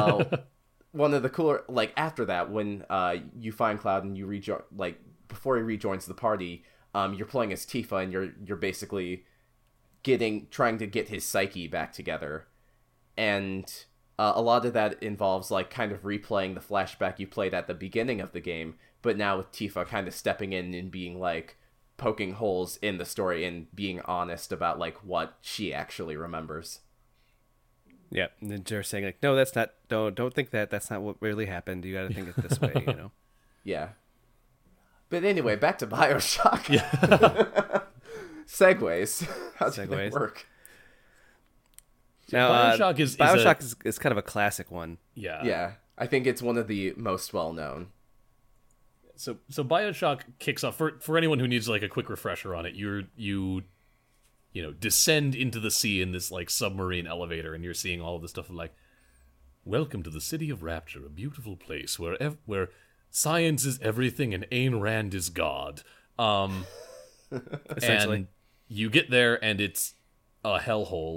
One of the cooler, like, after that, when you find Cloud and you rejoin, like, before he rejoins the party, you're playing as Tifa, and you're basically trying to get his psyche back together. And a lot of that involves, like, kind of replaying the flashback you played at the beginning of the game, but now with Tifa kind of stepping in and being, like, poking holes in the story and being honest about, like, what she actually remembers. Yeah, and then they're saying, like, no, that's not, don't think that's not what really happened. You got to think it this way, you know? Yeah. But anyway, back to BioShock. Yeah. Segways. How do they work? Now, BioShock is kind of a classic one. Yeah. Yeah. I think it's one of the most well-known. So BioShock kicks off, for anyone who needs like a quick refresher on it, you descend into the sea in this like submarine elevator, and you're seeing all of this stuff like, welcome to the city of Rapture, a beautiful place where science is everything and Ayn Rand is God. Essentially. And you get there and it's a hellhole.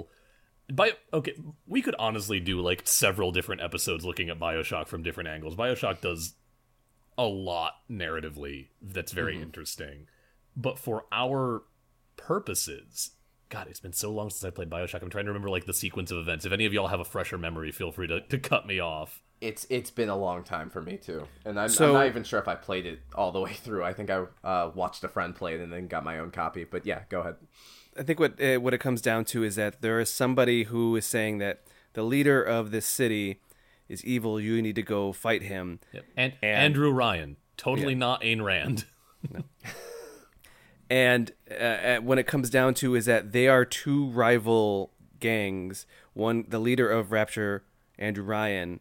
We could honestly do like several different episodes looking at BioShock from different angles. BioShock does a lot narratively that's very interesting. But for our purposes, God, it's been so long since I played BioShock. I'm trying to remember like the sequence of events. If any of y'all have a fresher memory, feel free to cut me off. It's been a long time for me too, and I'm not even sure if I played it all the way through. I think I watched a friend play it and then got my own copy. But yeah, go ahead. I think what it comes down to is that there is somebody who is saying that the leader of this city is evil. You need to go fight him. Yep. And Andrew Ryan, totally not Ayn Rand. No. And when it comes down to is that they are two rival gangs. One, the leader of Rapture, Andrew Ryan,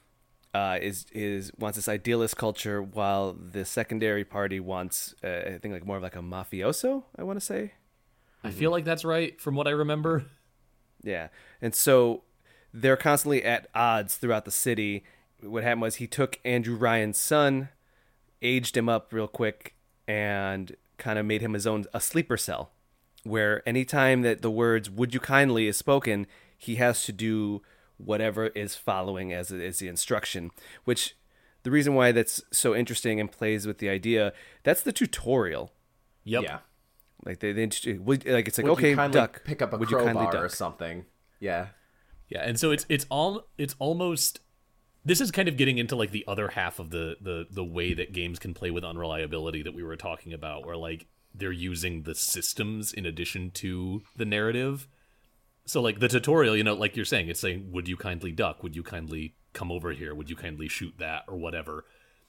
is wants this idealist culture, while the secondary party wants, I think, like more of like a mafioso. I want to say. I feel like that's right from what I remember. Yeah, and so they're constantly at odds throughout the city. What happened was he took Andrew Ryan's son, aged him up real quick, and kind of made him a sleeper cell, where anytime that the words "would you kindly" is spoken, he has to do whatever is following as the instruction, which the reason why that's so interesting and plays with the idea, that's the tutorial. Yep. Yeah. Like it's like, Would okay, you kindly duck. pick up a Would you kindly crowbar duck? or something? Yeah. Yeah, and so it's almost, this is kind of getting into like the other half of the way that games can play with unreliability that we were talking about, where like they're using the systems in addition to the narrative. So like the tutorial, like you're saying, it's saying, would you kindly duck? Would you kindly come over here? Would you kindly shoot that or whatever?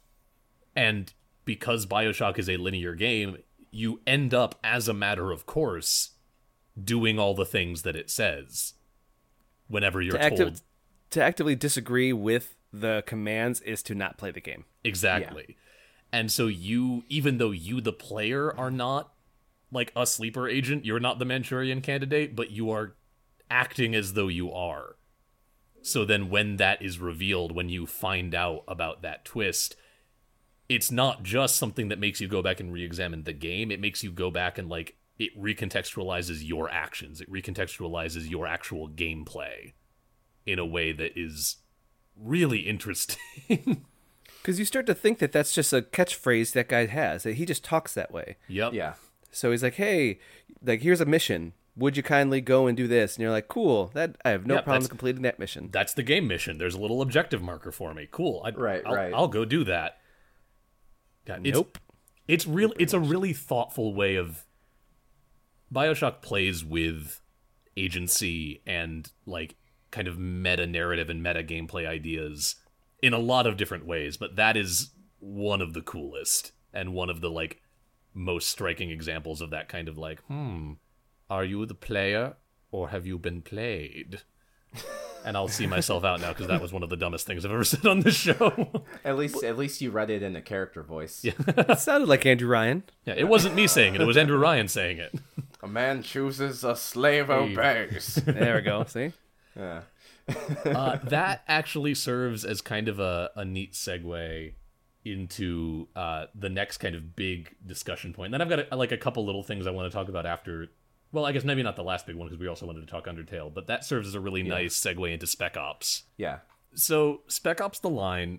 And because BioShock is a linear game, you end up as a matter of course doing all the things that it says whenever you're told. To actively disagree with the commands is to not play the game. Exactly. Yeah. And so even though you, the player, are not like a sleeper agent, you're not the Manchurian Candidate, but you are acting as though you are. So then when that is revealed, when you find out about that twist, it's not just something that makes you go back and re-examine the game. It makes you go back and like, it recontextualizes your actions. It recontextualizes your actual gameplay in a way that is really interesting. Because you start to think that that's just a catchphrase that guy has, that he just talks that way. Yep. Yeah. So he's like, hey, like, here's a mission. Would you kindly go and do this? And you're like, cool. That I have no problem completing that mission. That's the game mission. There's a little objective marker for me. Cool. I'll go do that. God, nope. It's a really thoughtful way of... BioShock plays with agency and like kind of meta narrative and meta gameplay ideas in a lot of different ways, but that is one of the coolest and one of the like most striking examples of that kind of like, are you the player or have you been played? And I'll see myself out now because that was one of the dumbest things I've ever said on this show. At least you read it in a character voice. Yeah. It sounded like Andrew Ryan. Yeah, it wasn't me saying it. It was Andrew Ryan saying it. A man chooses, a slave obeys. There we go. See? Yeah. That actually serves as kind of a neat segue into the next kind of big discussion point. And then I've got a couple little things I want to talk about after. Well, I guess maybe not the last big one because we also wanted to talk Undertale, but that serves as a really nice segue into Spec Ops. Yeah. So Spec Ops The Line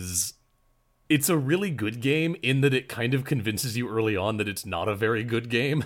it's a really good game in that it kind of convinces you early on that it's not a very good game.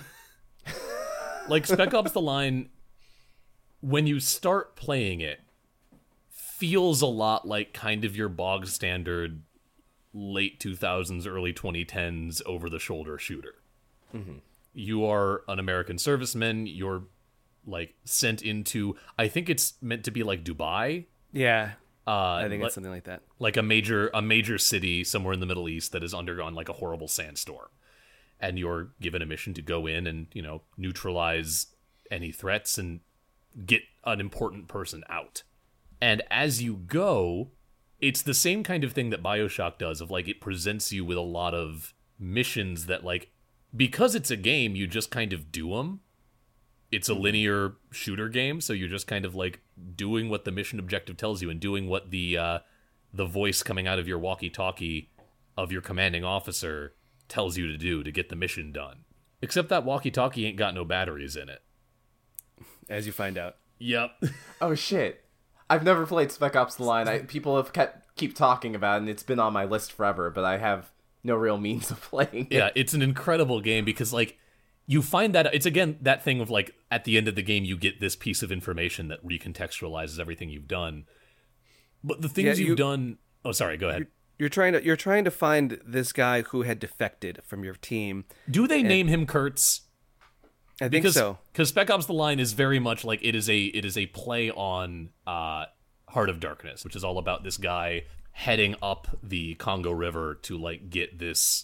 Like Spec Ops The Line, when you start playing it, feels a lot like kind of your bog standard late 2000s, early 2010s over-the-shoulder shooter. Mm-hmm. You are an American serviceman. You're like sent into, I think it's meant to be like Dubai. Yeah, I think it's something like that. Like a major city somewhere in the Middle East that has undergone like a horrible sandstorm. And you're given a mission to go in and, neutralize any threats and get an important person out. And as you go, it's the same kind of thing that BioShock does of like it presents you with a lot of missions that like, because it's a game, you just kind of do them. It's a linear shooter game, so you're just kind of like doing what the mission objective tells you and doing what the voice coming out of your walkie-talkie of your commanding officer tells you to do to get the mission done. Except that walkie-talkie ain't got no batteries in it. As you find out. Yep. Oh shit. I've never played Spec Ops The Line. People have keep talking about it, and it's been on my list forever, but I have no real means of playing it. Yeah, it's an incredible game because, like, you find that it's, again, that thing of, like, at the end of the game, you get this piece of information that recontextualizes everything you've done. But the things you've done... Oh, sorry, go ahead. You're trying to find this guy who had defected from your team. Do they name him Kurtz? I think so. Because Spec Ops The Line is very much like it is a play on Heart of Darkness, which is all about this guy heading up the Congo River to like get this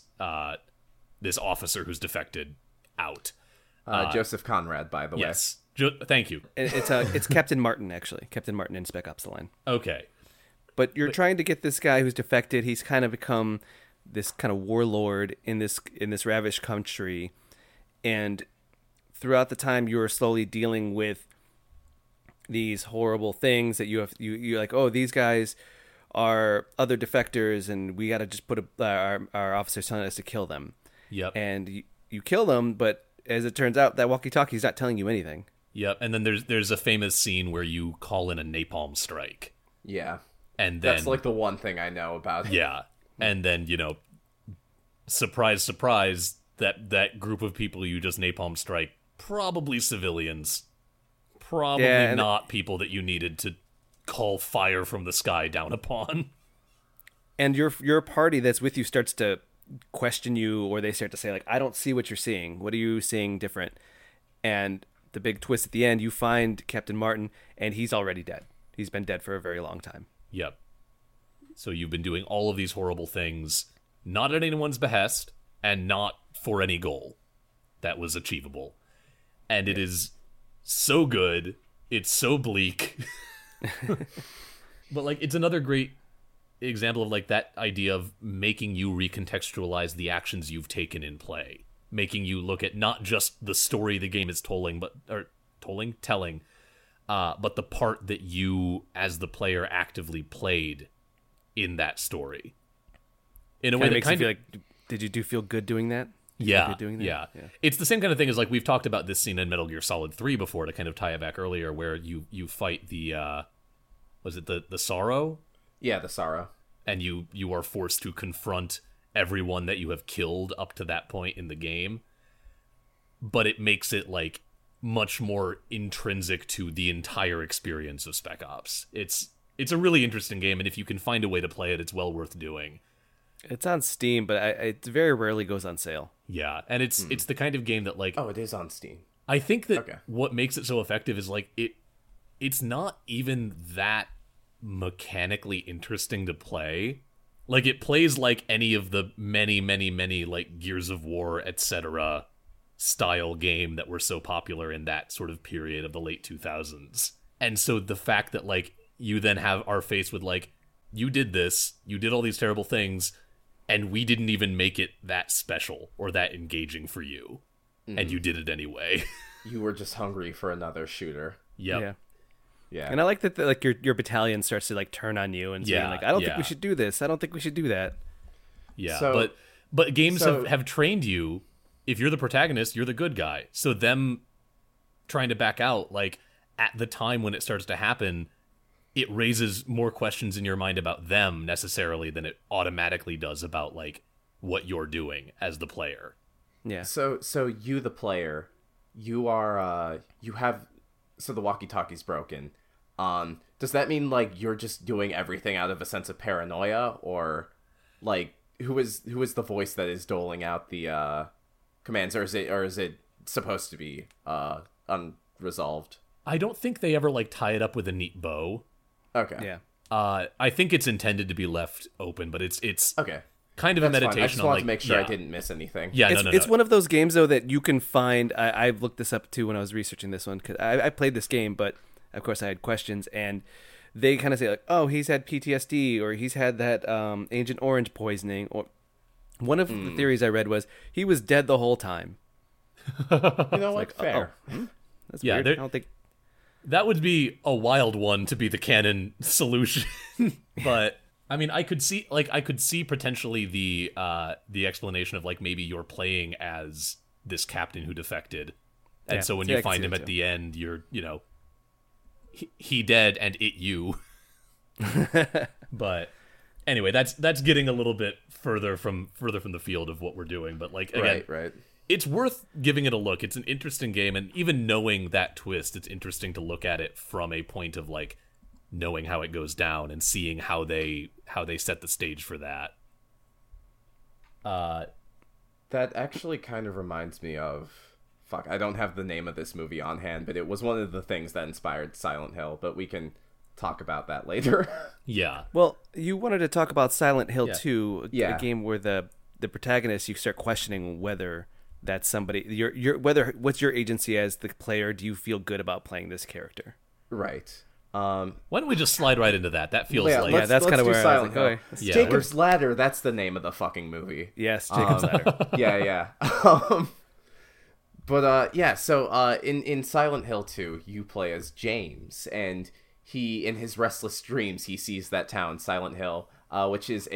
officer who's defected out. Joseph Conrad, by the way. Yes. Thank you. It's Captain Martin, actually. Captain Martin in Spec Ops The Line. Okay. But you're trying to get this guy who's defected. He's kind of become this kind of warlord in this ravished country, and throughout the time you're slowly dealing with these horrible things that you're like, oh, these guys are other defectors, and we got to just put our officers telling us to kill them. Yep. And you kill them, but as it turns out, that walkie-talkie is not telling you anything. Yep, and then there's a famous scene where you call in a napalm strike. Yeah. And then That's like the one thing I know about it. Yeah. And then, surprise, surprise, that group of people you just napalm strike, probably civilians. Probably not people that you needed to call fire from the sky down upon. And your party that's with you starts to question you, or they start to say, like, I don't see what you're seeing. What are you seeing different? And the big twist at the end, you find Captain Martin, and he's already dead. He's been dead for a very long time. Yep. So you've been doing all of these horrible things, not at anyone's behest, and not for any goal that was achievable. And it is so good. It's so bleak. But, like, it's another great example of, like, that idea of making you recontextualize the actions you've taken in play. Making you look at not just the story the game is telling, but the part that you, as the player, actively played in that story. In a way that makes you feel like, did you feel good doing that? Yeah, doing that? Yeah. It's the same kind of thing as, like, we've talked about this scene in Metal Gear Solid 3 before, to kind of tie it back earlier, where you fight the, was it the Sorrow? Yeah, the Sorrow. And you are forced to confront everyone that you have killed up to that point in the game. But it makes it, like, much more intrinsic to the entire experience of Spec Ops. It's a really interesting game, and if you can find a way to play it, it's well worth doing. It's on Steam, but it very rarely goes on sale. Yeah, and it's the kind of game that, like... Oh, it is on Steam. I think that what makes it so effective is, like, it's not even that mechanically interesting to play. Like, it plays like any of the many, many, many, like, Gears of War, etc. style game that were so popular in that sort of period of the late 2000s. And so the fact that, like, you then are faced with, like, you did this, you did all these terrible things, and we didn't even make it that special or that engaging for you. And you did it anyway. You were just hungry for another shooter. Yep. Yeah. And I like that like your battalion starts to, like, turn on you and saying, like, I don't think we should do this. I don't think we should do that. Yeah, So- but games have trained you, if you're the protagonist, you're the good guy. So them trying to back out, like, at the time when it starts to happen, it raises more questions in your mind about them necessarily than it automatically does about, like, what you're doing as the player. Yeah. So you, the player, you are so the walkie-talkie's broken. Does that mean, like, you're just doing everything out of a sense of paranoia, or, like, who is the voice that is doling out the commands, or is it supposed to be unresolved? I don't think they ever, like, tie it up with a neat bow. Okay. Yeah. I think it's intended to be left open, but it's Okay. kind of a That's fine. meditation I just on, wanted like, to make sure I yeah. didn't miss anything. Yeah, It's, no. it's one of those games, though, that you can find. I've looked this up, too, when I was researching this one, because I played this game, but, of course, I had questions, and they kind of say, like, oh, he's had PTSD, or he's had that Agent Orange poisoning, or one of the theories I read was he was dead the whole time. You know what? Fair. That's Yeah, weird. I don't think... That would be a wild one to be the canon solution. But I mean, I could see potentially the explanation of, like, maybe you're playing as this captain who defected. And so when you I can find see him that at too. the end, you're, he dead and it you. But anyway, that's getting a little bit further from the field of what we're doing, but, like, again, Right. it's worth giving it a look. It's an interesting game, and even knowing that twist, it's interesting to look at it from a point of, like, knowing how it goes down and seeing how they set the stage for that. That actually kind of reminds me of... Fuck, I don't have the name of this movie on hand, but it was one of the things that inspired Silent Hill, but we can talk about that later. Yeah. Well, you wanted to talk about Silent Hill Yeah. 2, Yeah. a game where the protagonist, you start questioning whether that's somebody... what's your agency as the player? Do you feel good about playing this character? Right. Why don't we just slide right into that? That feels like... let's- that's kinda do where I was Silent like, Hill. okay. Yeah, Jacob's Ladder, that's the name of the fucking movie. Yes, Jacob's Ladder. Yeah. So in Silent Hill 2, you play as James, and he, in his restless dreams, he sees that town, Silent Hill, which is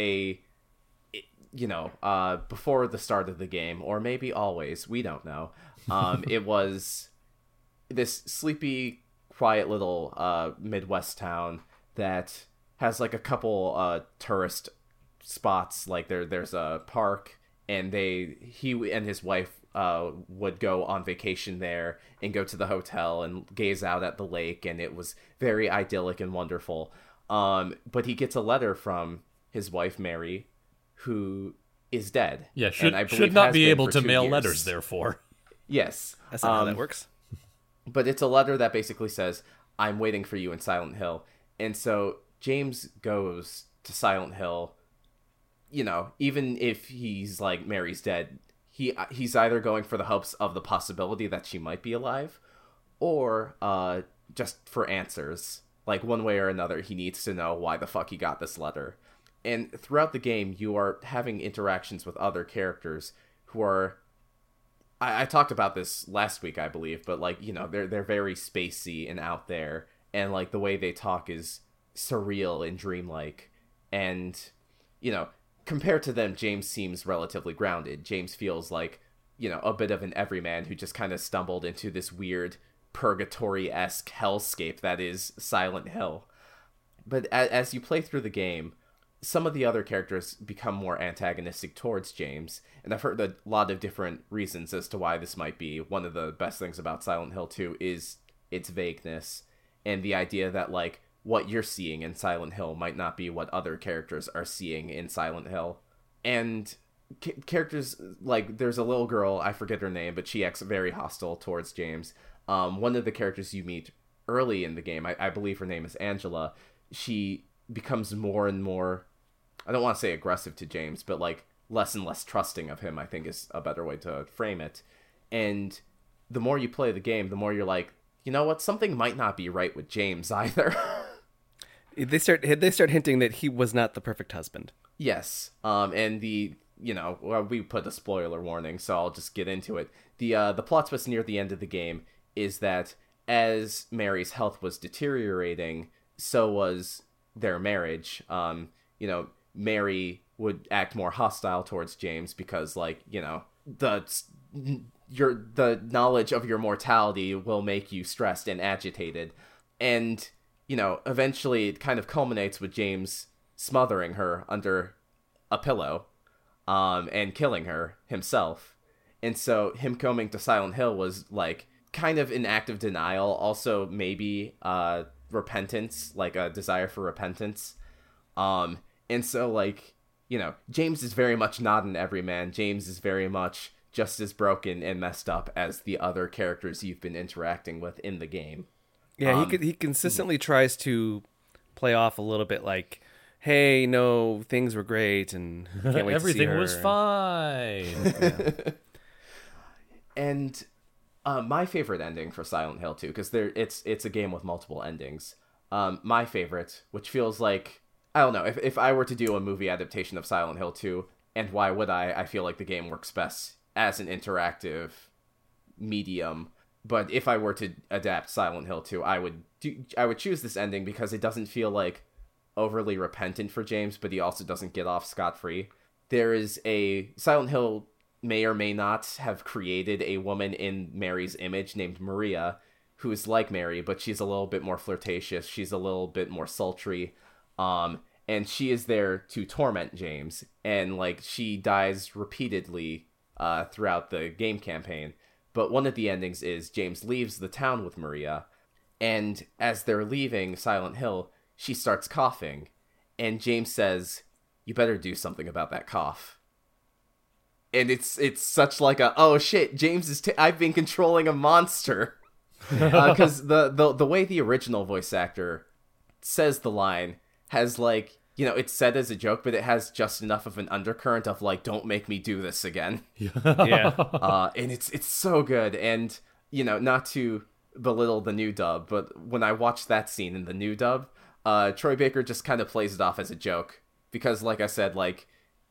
before the start of the game, or maybe always, we don't know. It was this sleepy, quiet little Midwest town that has like a couple tourist spots. Like there's a park, and he and his wife would go on vacation there and go to the hotel and gaze out at the lake, and it was very idyllic and wonderful. But he gets a letter from his wife Mary, who is dead. Yeah, and should not be able to 2 mail years. letters, therefore. Yes. That's not how that works. But it's a letter that basically says, I'm waiting for you in Silent Hill. And so James goes to Silent Hill, you know, even if he's like, Mary's dead, he's either going for the hopes of the possibility that she might be alive, or just for answers. Like, one way or another, he needs to know why the fuck he got this letter. And throughout the game, you are having interactions with other characters who are... I talked about this last week, I believe, but, like, you know, they're very spacey and out there, and, like, the way they talk is surreal and dreamlike. And, you know, compared to them, James seems relatively grounded. James feels like, you know, a bit of an everyman who just kind of stumbled into this weird purgatory-esque hellscape that is Silent Hill. But as you play through the game, some of the other characters become more antagonistic towards James, and I've heard a lot of different reasons as to why this might be. One of the best things about Silent Hill 2 is its vagueness, and the idea that, like, what you're seeing in Silent Hill might not be what other characters are seeing in Silent Hill. And characters, like, there's a little girl, I forget her name, but she acts very hostile towards James. One of the characters you meet early in the game, I believe her name is Angela, she becomes more and more, I don't want to say aggressive to James, but, like, less and less trusting of him, I think is a better way to frame it. And the more you play the game, the more you're like, you know what, something might not be right with James either. They start hinting that he was not the perfect husband. Yes. And well, we put a spoiler warning, so I'll just get into it. The plot twist near the end of the game is that as Mary's health was deteriorating, so was their marriage. Mary would act more hostile towards James because, like, you know, the knowledge of your mortality will make you stressed and agitated. And, you know, eventually it kind of culminates with James smothering her under a pillow, and killing her himself. And so him coming to Silent Hill was, like, kind of an act of denial, also maybe repentance, like a desire for repentance. And so, like, you know, James is very much not an everyman. James is very much just as broken and messed up as the other characters you've been interacting with in the game. Yeah, he consistently tries to play off a little bit like, hey, no, things were great and can't wait Everything to see her. was fine. Yeah. And my favorite ending for Silent Hill 2, because it's a game with multiple endings. My favorite, which feels like, I don't know, if I were to do a movie adaptation of Silent Hill 2, and why would I feel like the game works best as an interactive medium. But if I were to adapt Silent Hill 2, I would choose this ending because it doesn't feel like overly repentant for James, but he also doesn't get off scot-free. There is Silent Hill may or may not have created a woman in Mary's image named Maria, who is like Mary, but she's a little bit more flirtatious. She's a little bit more sultry. And she is there to torment James. And, like, she dies repeatedly throughout the game campaign. But one of the endings is James leaves the town with Maria. And as they're leaving Silent Hill, she starts coughing. And James says, "You better do something about that cough." And it's such like a, oh shit, James is I've been controlling a monster. Because the way the original voice actor says the line has, like, you know, it's said as a joke, but it has just enough of an undercurrent of, like, don't make me do this again. Yeah. And it's so good. And, you know, not to belittle the new dub, but when I watched that scene in the new dub, Troy Baker just kind of plays it off as a joke. Because, like I said, like,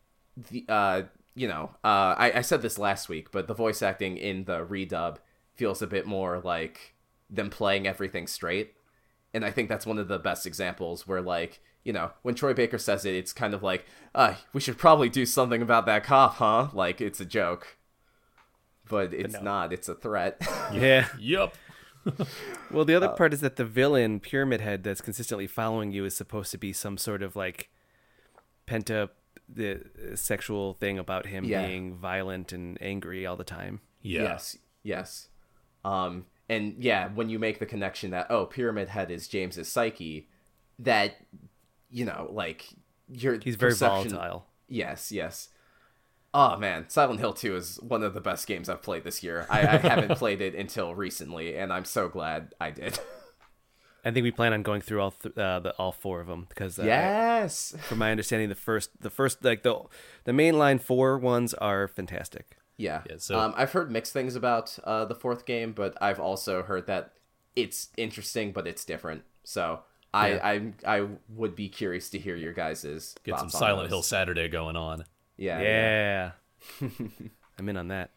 I said this last week, but the voice acting in the redub feels a bit more like them playing everything straight. And I think that's one of the best examples where, like, you know, when Troy Baker says it, it's kind of like, we should probably do something about that cough, huh? Like, it's a joke. But it's not. It's a threat. Yeah. Yup. Well, the other part is that the villain, Pyramid Head, that's consistently following you is supposed to be some sort of like pent up the sexual thing about him being violent and angry all the time. Yeah. Yes. And yeah, when you make the connection that, Pyramid Head is James's psyche, that, like, he's very volatile. Yes. Oh, man, Silent Hill 2 is one of the best games I've played this year. I haven't played it until recently, and I'm so glad I did. I think we plan on going through all four of them because yes, from my understanding, the first like the mainline 4 ones are fantastic. Yeah. So I've heard mixed things about the fourth game, but I've also heard that it's interesting, but it's different. So I would be curious to hear your guys's get thoughts some on Silent those. Hill Saturday going on. Yeah. I'm in on that.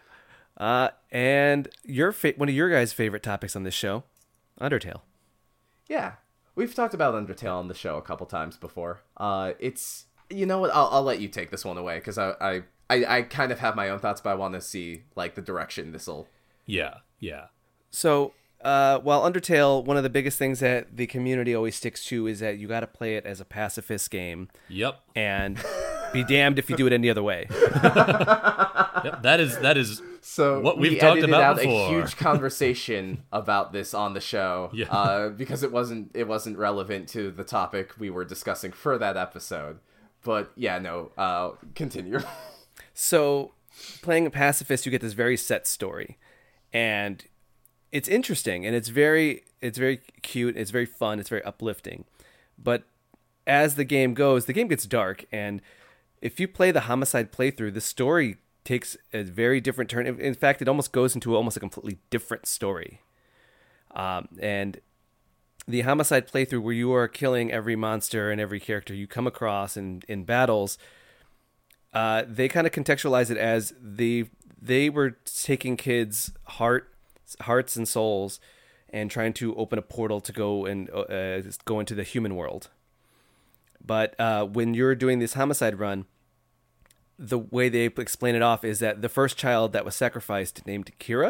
And one of your guys' favorite topics on this show, Undertale. Yeah. We've talked about Undertale on the show a couple times before. It's, you know what, I'll let you take this one away, because I kind of have my own thoughts, but I want to see, like, the direction this'll... Yeah. So, while Undertale, one of the biggest things that the community always sticks to is that you got to play it as a pacifist game. Yep. And be damned if you do it any other way. Yep. That is so what we've talked about out before. A huge conversation about this on the show, because it wasn't relevant to the topic we were discussing for that episode. But continue. So, playing a pacifist, you get this very set story, and it's interesting, and it's very cute, it's very fun, it's very uplifting. But as the game goes, the game gets dark, and if you play the Homicide playthrough, the story takes a very different turn. In fact, it almost goes into almost a completely different story. And the Homicide playthrough, where you are killing every monster and every character you come across in battles, they kind of contextualize it as they were taking kids' hearts and souls and trying to open a portal to go and go into the human world. But when you're doing this Homicide run, the way they explain it off is that the first child that was sacrificed, named Kara,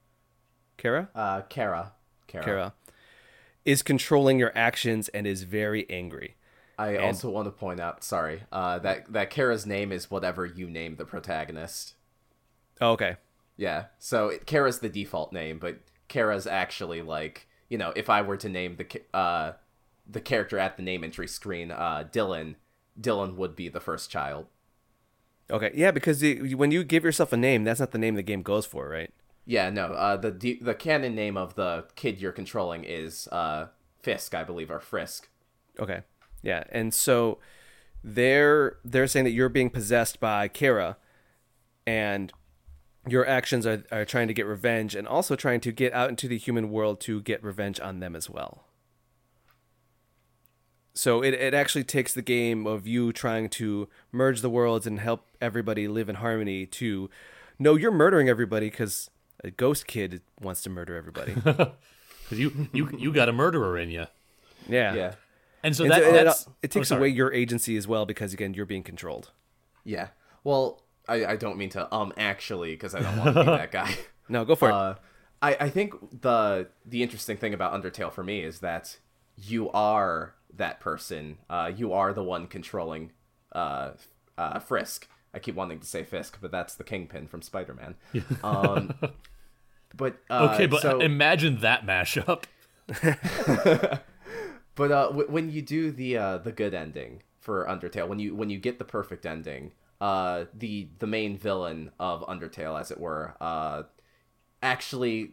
is controlling your actions and is very angry. I also want to point out, that Kara's name is whatever you name the protagonist. Oh, okay. Yeah, so Kara's the default name, but Kara's actually, like, if I were to name the character at the name entry screen, Dylan would be the first child. Okay, yeah, because when you give yourself a name, that's not the name the game goes for, right? Yeah, no, the canon name of the kid you're controlling is Fisk, I believe, or Frisk. Okay, yeah, and so they're saying that you're being possessed by Kara, and your actions are trying to get revenge, and also trying to get out into the human world to get revenge on them as well. So it actually takes the game of you trying to merge the worlds and help everybody live in harmony to, no, you're murdering everybody because a ghost kid wants to murder everybody. Because you got a murderer in you. Yeah. And so it takes away your agency as well, because, again, you're being controlled. Yeah. Well, I don't mean to actually, because I don't want to be that guy. No, go for it. I think the interesting thing about Undertale for me is that you are that person. You are the one controlling Frisk. I keep wanting to say Fisk, but that's the Kingpin from Spider-Man. But so, imagine that mashup. But when you do the good ending for Undertale, when you get the perfect ending, the main villain of Undertale, as it were, actually,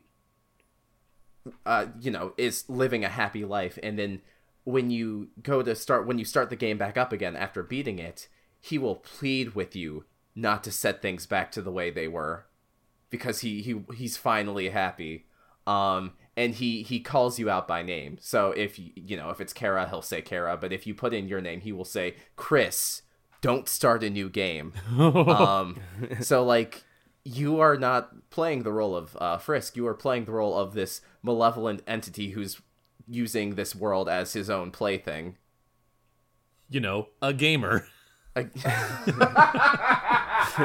is living a happy life, and then when you start the game back up again after beating it, he will plead with you not to set things back to the way they were, because he's finally happy. And he calls you out by name. So if if it's Kara, he'll say Kara, but if you put in your name, he will say, Chris, don't start a new game. So, like, you are not playing the role of Frisk. You are playing the role of this malevolent entity who's using this world as his own plaything. A gamer.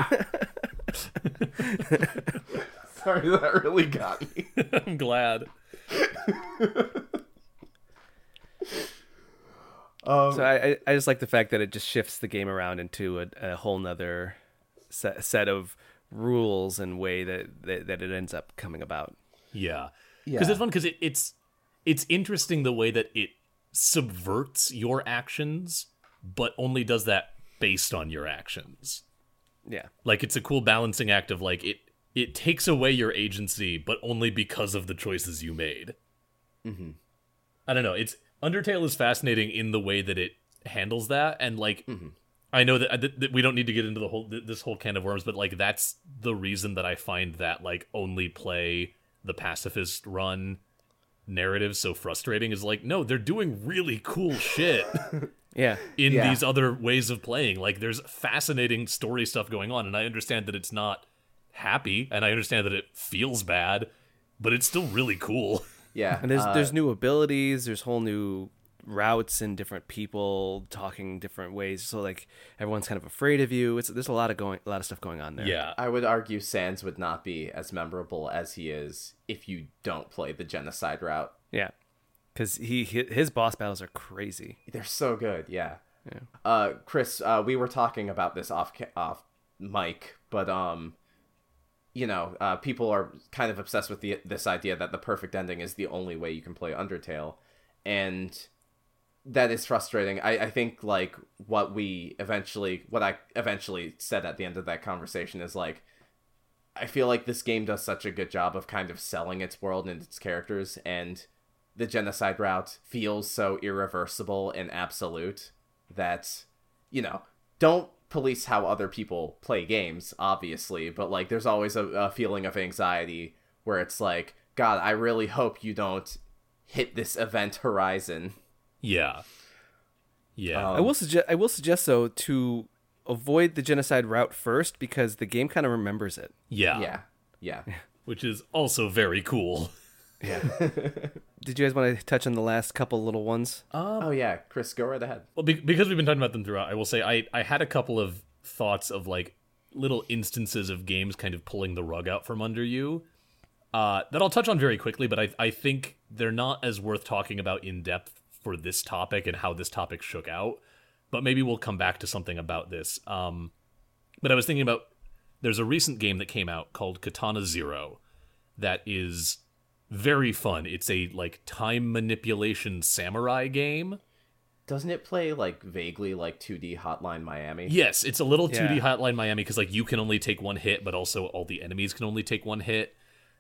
Sorry, that really got me. I'm glad. So I just like the fact that it just shifts the game around into a whole nother set of rules and way that it ends up coming about. Yeah. Because it's fun because it's interesting the way that it subverts your actions, but only does that based on your actions. Yeah. Like, it's a cool balancing act of, like, it takes away your agency, but only because of the choices you made. Mm-hmm. I don't know. Undertale is fascinating in the way that it handles that, and, like, I know that we don't need to get into this whole can of worms, but, like, that's the reason that I find that, like, only play the pacifist run narrative so frustrating, is like, no, they're doing really cool shit. Yeah. In these other ways of playing. Like, there's fascinating story stuff going on, and I understand that it's not happy, and I understand that it feels bad, but it's still really cool. Yeah. And there's new abilities, there's whole new routes and different people talking different ways, so like everyone's kind of afraid of you. There's a lot of stuff going on there. Yeah. I would argue Sans would not be as memorable as he is if you don't play the genocide route. Yeah. Because his boss battles are crazy. They're so good, yeah. Chris, we were talking about this off mic, but people are kind of obsessed with this idea that the perfect ending is the only way you can play Undertale, and that is frustrating. I think like what I eventually said at the end of that conversation is like, I feel like this game does such a good job of kind of selling its world and its characters, and the genocide route feels so irreversible and absolute that, don't police how other people play games, obviously, but like there's always a feeling of anxiety where it's like, God, I really hope you don't hit this event horizon. Yeah. I will suggest though to avoid the genocide route first, because the game kind of remembers it. Yeah. Which is also very cool. Yeah. Did you guys want to touch on the last couple little ones? Oh yeah, Chris, go right ahead. Well, because we've been talking about them throughout, I will say I had a couple of thoughts of like little instances of games kind of pulling the rug out from under you that I'll touch on very quickly, but I think they're not as worth talking about in depth for this topic and how this topic shook out. But maybe we'll come back to something about this. But I was thinking about, there's a recent game that came out called Katana Zero that is very fun. It's a like time manipulation samurai game. Doesn't it play like vaguely like 2D Hotline Miami? Yes, it's a little 2D Hotline Miami, because like you can only take one hit, but also all the enemies can only take one hit.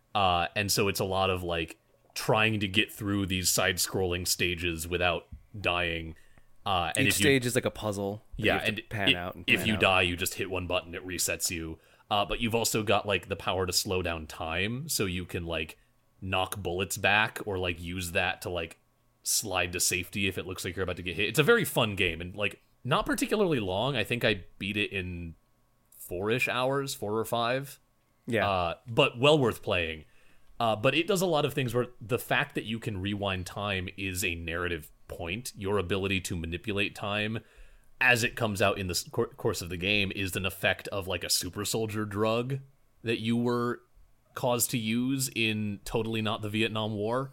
And so it's a lot of like trying to get through these side-scrolling stages without dying. And each stage is like a puzzle. Yeah, and if you die, you just hit one button, it resets you. But you've also got like the power to slow down time, so you can like knock bullets back or like use that to like slide to safety if it looks like you're about to get hit. It's a very fun game and like not particularly long. I think I beat it in 4-ish hours, 4 or 5. Yeah. But well worth playing. But it does a lot of things where the fact that you can rewind time is a narrative point. Your ability to manipulate time as it comes out in the course of the game is an effect of like a super soldier drug that you were caused to use in Totally Not the Vietnam War.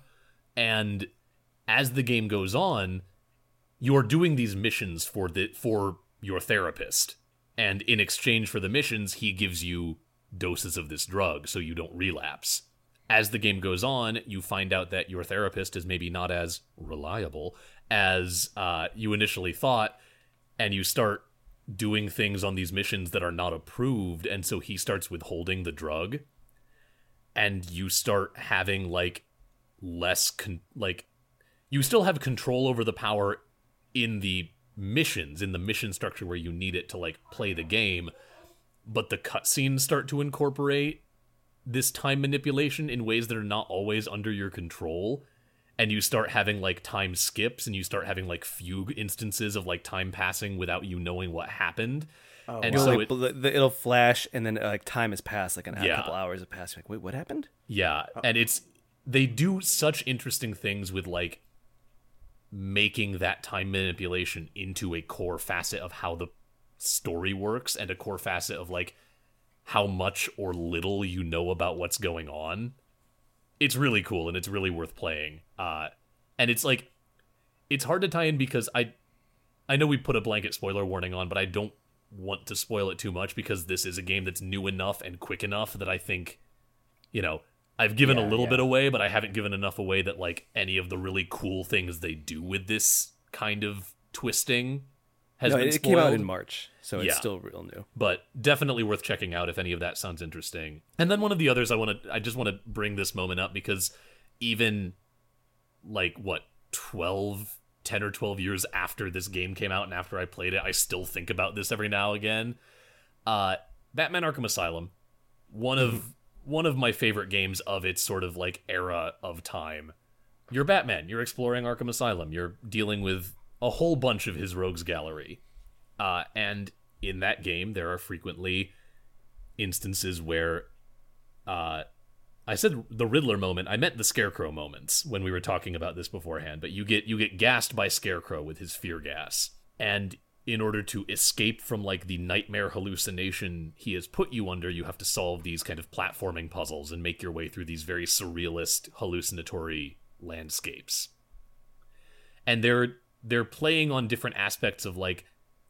And as the game goes on, you're doing these missions for your therapist. And in exchange for the missions, he gives you doses of this drug so you don't relapse. As the game goes on, you find out that your therapist is maybe not as reliable as you initially thought, and you start doing things on these missions that are not approved, and so he starts withholding the drug, and you start having like less you still have control over the power in the missions, in the mission structure where you need it to like play the game, but the cutscenes start to incorporate this time manipulation in ways that are not always under your control, and you start having like time skips, and you start having like fugue instances of like time passing without you knowing what happened. And so like, it'll flash, and then like time has passed, like a couple hours have passed. You're like, wait, what happened? Yeah, and they do such interesting things with like making that time manipulation into a core facet of how the story works, and a core facet of like how much or little you know about what's going on. it's really cool and it's really worth playing. And it's like, it's hard to tie in because I know we put a blanket spoiler warning on, but I don't want to spoil it too much because this is a game that's new enough and quick enough that I think, I've given a little bit away, but I haven't given enough away that like any of the really cool things they do with this kind of twisting has been spoiled. It came out in March, so it's still real new. But definitely worth checking out if any of that sounds interesting. And then one of the others I just want to bring this moment up because even like 10 or 12 years after this game came out and after I played it, I still think about this every now and again. Batman Arkham Asylum, one of my favorite games of its sort of like era of time. You're Batman, you're exploring Arkham Asylum, you're dealing with a whole bunch of his rogues gallery. And in that game, there are frequently instances where I said the Riddler moment. I meant the Scarecrow moments when we were talking about this beforehand. But you get gassed by Scarecrow with his fear gas, and in order to escape from like the nightmare hallucination he has put you under, you have to solve these kind of platforming puzzles and make your way through these very surrealist, hallucinatory landscapes. And they're playing on different aspects of like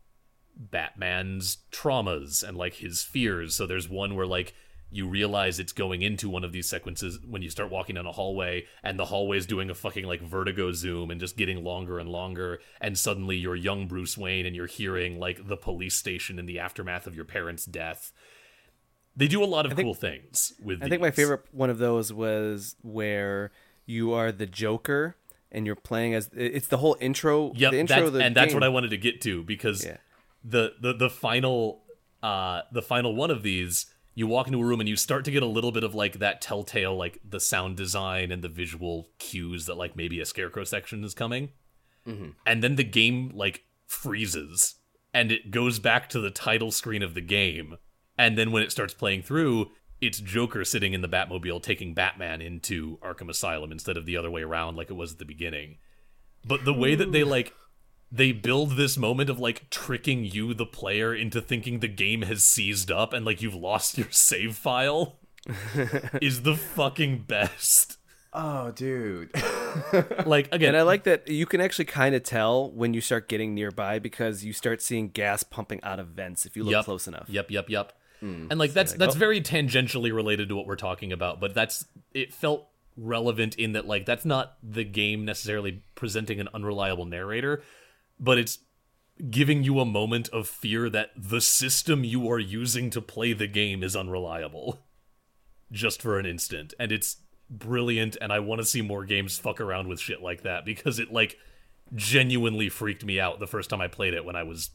Batman's traumas and like his fears. So there's one where like you realize it's going into one of these sequences when you start walking down a hallway and the hallway is doing a fucking like vertigo zoom and just getting longer and longer, and suddenly you're young Bruce Wayne and you're hearing like the police station in the aftermath of your parents' death. They do a lot of cool things with these. I think my favorite one of those was where you are the Joker and you're playing as it's the whole intro. Yep, the intro of the game. That's what I wanted to get to because the final one of these, you walk into a room and you start to get a little bit of like that telltale, like the sound design and the visual cues that like maybe a Scarecrow section is coming. Mm-hmm. And then the game like freezes and it goes back to the title screen of the game. And then when it starts playing through, it's Joker sitting in the Batmobile taking Batman into Arkham Asylum instead of the other way around like it was at the beginning. But the way that they build this moment of like tricking you, the player, into thinking the game has seized up and like you've lost your save file is the fucking best. Oh, dude. Like, again, and I like that you can actually kind of tell when you start getting nearby because you start seeing gas pumping out of vents if you look close enough. Yep. And like that's very tangentially related to what we're talking about, but it felt relevant in that like that's not the game necessarily presenting an unreliable narrator, but it's giving you a moment of fear that the system you are using to play the game is unreliable just for an instant. And it's brilliant, and I want to see more games fuck around with shit like that because it like genuinely freaked me out the first time I played it when I was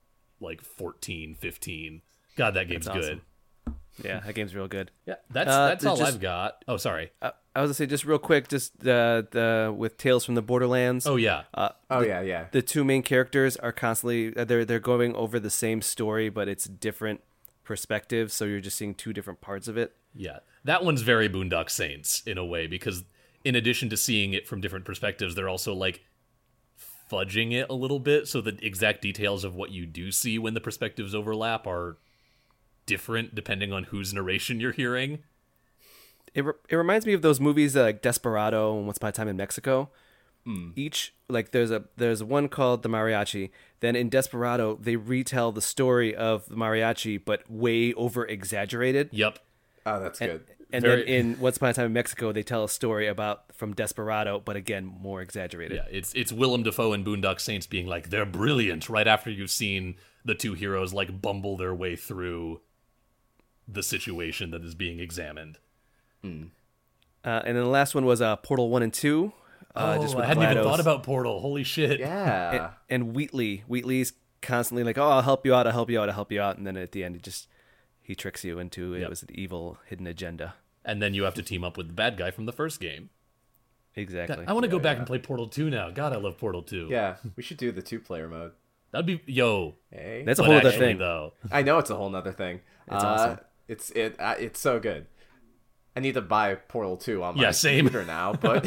14, 15. God, that game's good. Yeah, that game's real good. Yeah, that's all I've got. Oh, sorry. I was gonna say just real quick, just with Tales from the Borderlands. Oh yeah. The two main characters are constantly they're going over the same story, but it's different perspectives. So you're just seeing two different parts of it. Yeah, that one's very Boondock Saints in a way because in addition to seeing it from different perspectives, they're also like fudging it a little bit, so the exact details of what you do see when the perspectives overlap are different depending on whose narration you're hearing. It reminds me of those movies like Desperado and Once Upon a Time in Mexico. Each like there's one called The Mariachi. Then in Desperado they retell the story of the mariachi but way over exaggerated. Yep. Oh, that's good. And then in Once Upon a Time in Mexico they tell a story from Desperado but again more exaggerated. Yeah, it's Willem Dafoe and Boondock Saints being like they're brilliant right after you've seen the two heroes like bumble their way through the situation that is being examined. And then the last one was Portal 1 and 2. Just I hadn't even thought about Portal. Holy shit. Yeah. And Wheatley's constantly like, oh, I'll help you out. And then at the end, he tricks you into it was an evil hidden agenda. And then you have to team up with the bad guy from the first game. Exactly. God, I want to go back and play Portal 2 now. God, I love Portal 2. Yeah, we should do the 2-player mode. That'd be, Hey. That's a whole other thing. Though. I know it's a whole nother thing. It's awesome. It's so good. I need to buy Portal 2 on my computer now, but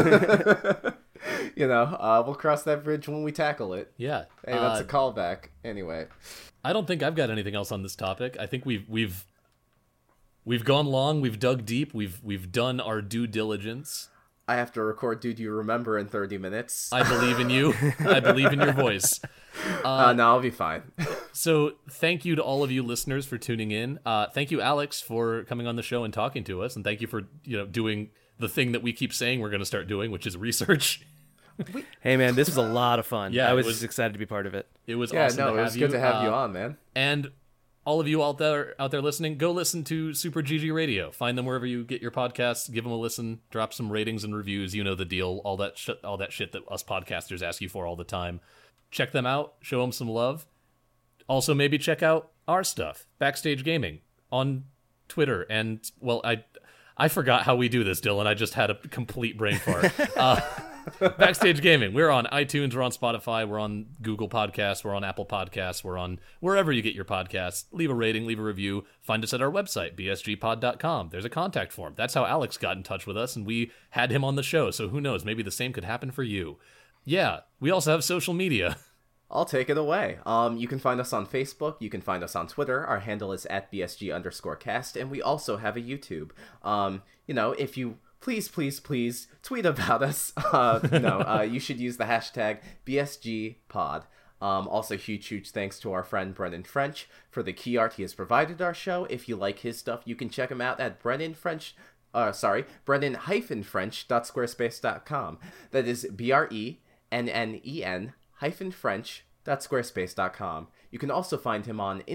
we'll cross that bridge when we tackle it. Yeah. Hey, that's a callback. Anyway, I don't think I've got anything else on this topic. I think we've We've gone long. We've dug deep. We've done our due diligence. I have to record Do You Remember in 30 minutes. I believe in you. I believe in your voice. No, I'll be fine. So thank you to all of you listeners for tuning in. Thank you, Alex, for coming on the show and talking to us. And thank you for doing the thing that we keep saying we're going to start doing, which is research. Hey, man, this was a lot of fun. Yeah, I was just excited to be part of it. It was Yeah, awesome no, to it have was you. good to have you on, man. And all of you out there listening, go listen to Super GG Radio. Find them wherever you get your podcasts. Give them a listen. Drop some ratings and reviews. You know the deal. All that shit that us podcasters ask you for all the time. Check them out. Show them some love. Also, maybe check out our stuff, Backstage Gaming, on Twitter. And, well, I forgot how we do this, Dylan. I just had a complete brain fart. Backstage Gaming. We're on iTunes, we're on Spotify, we're on Google Podcasts, we're on Apple Podcasts, we're on wherever you get your podcasts. Leave a rating, leave a review. Find us at our website, bsgpod.com. There's a contact form. That's how Alex got in touch with us, and we had him on the show, so who knows, maybe the same could happen for you. Yeah, we also have social media. I'll take it away. You can find us on Facebook. You can find us on Twitter. Our handle is at @BSG_cast, and we also have a YouTube. If you please tweet about us. You should use the hashtag BSGpod. Also, huge thanks to our friend Brennan French for the key art he has provided our show. If you like his stuff, you can check him out at Brennan-French.squarespace.com. That is BRENNEN-French.squarespace.com. You can also find him on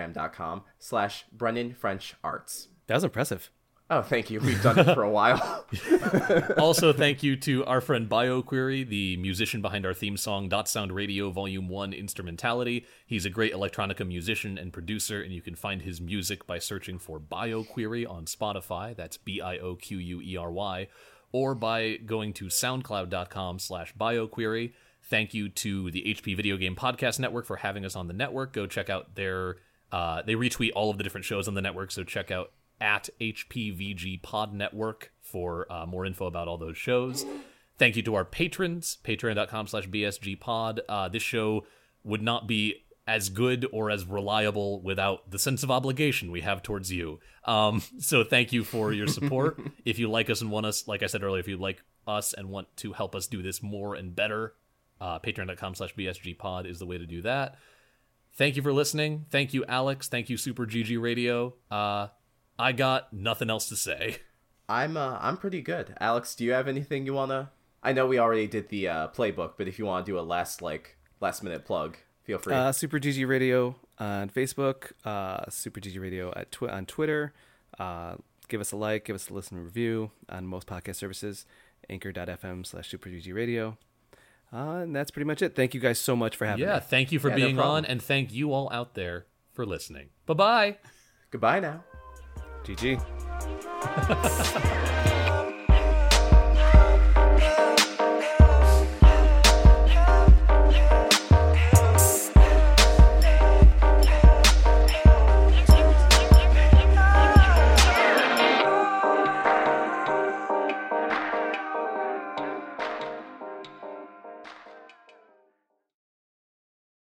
Instagram.com/BrennanFrenchArts. That was impressive. Oh, thank you. We've done it for a while. Also, thank you to our friend BioQuery, the musician behind our theme song, Dot Sound Radio Volume 1 Instrumentality. He's a great electronica musician and producer, and you can find his music by searching for BioQuery on Spotify. That's BIOQUERY. Or by going to soundcloud.com/BioQuery. Thank you to the HP Video Game Podcast Network for having us on the network. Go check out they retweet all of the different shows on the network, so check out at HPVG Pod Network for more info about all those shows. Thank you to our patrons, patreon.com/BSGpod. This show would not be as good or as reliable without the sense of obligation we have towards you. So thank you for your support. If you like us and want us, like I said earlier, if you like us and want to help us do this more and better, patreon.com/BSGpod is the way to do that. Thank you for listening. Thank you, Alex. Thank you, Super GG Radio. I got nothing else to say. I'm pretty good. Alex, do you have anything you wanna? I know we already did the playbook, but if you want to do a last minute plug, feel free. Super GG Radio on Facebook, Super GG Radio on Twitter. Give us a like, give us a listen and review on most podcast services. Anchor.fm/Super GG Radio. And that's pretty much it. Thank you guys so much for having me. Yeah, thank you for being on, and thank you all out there for listening. Bye-bye. Goodbye now. GG.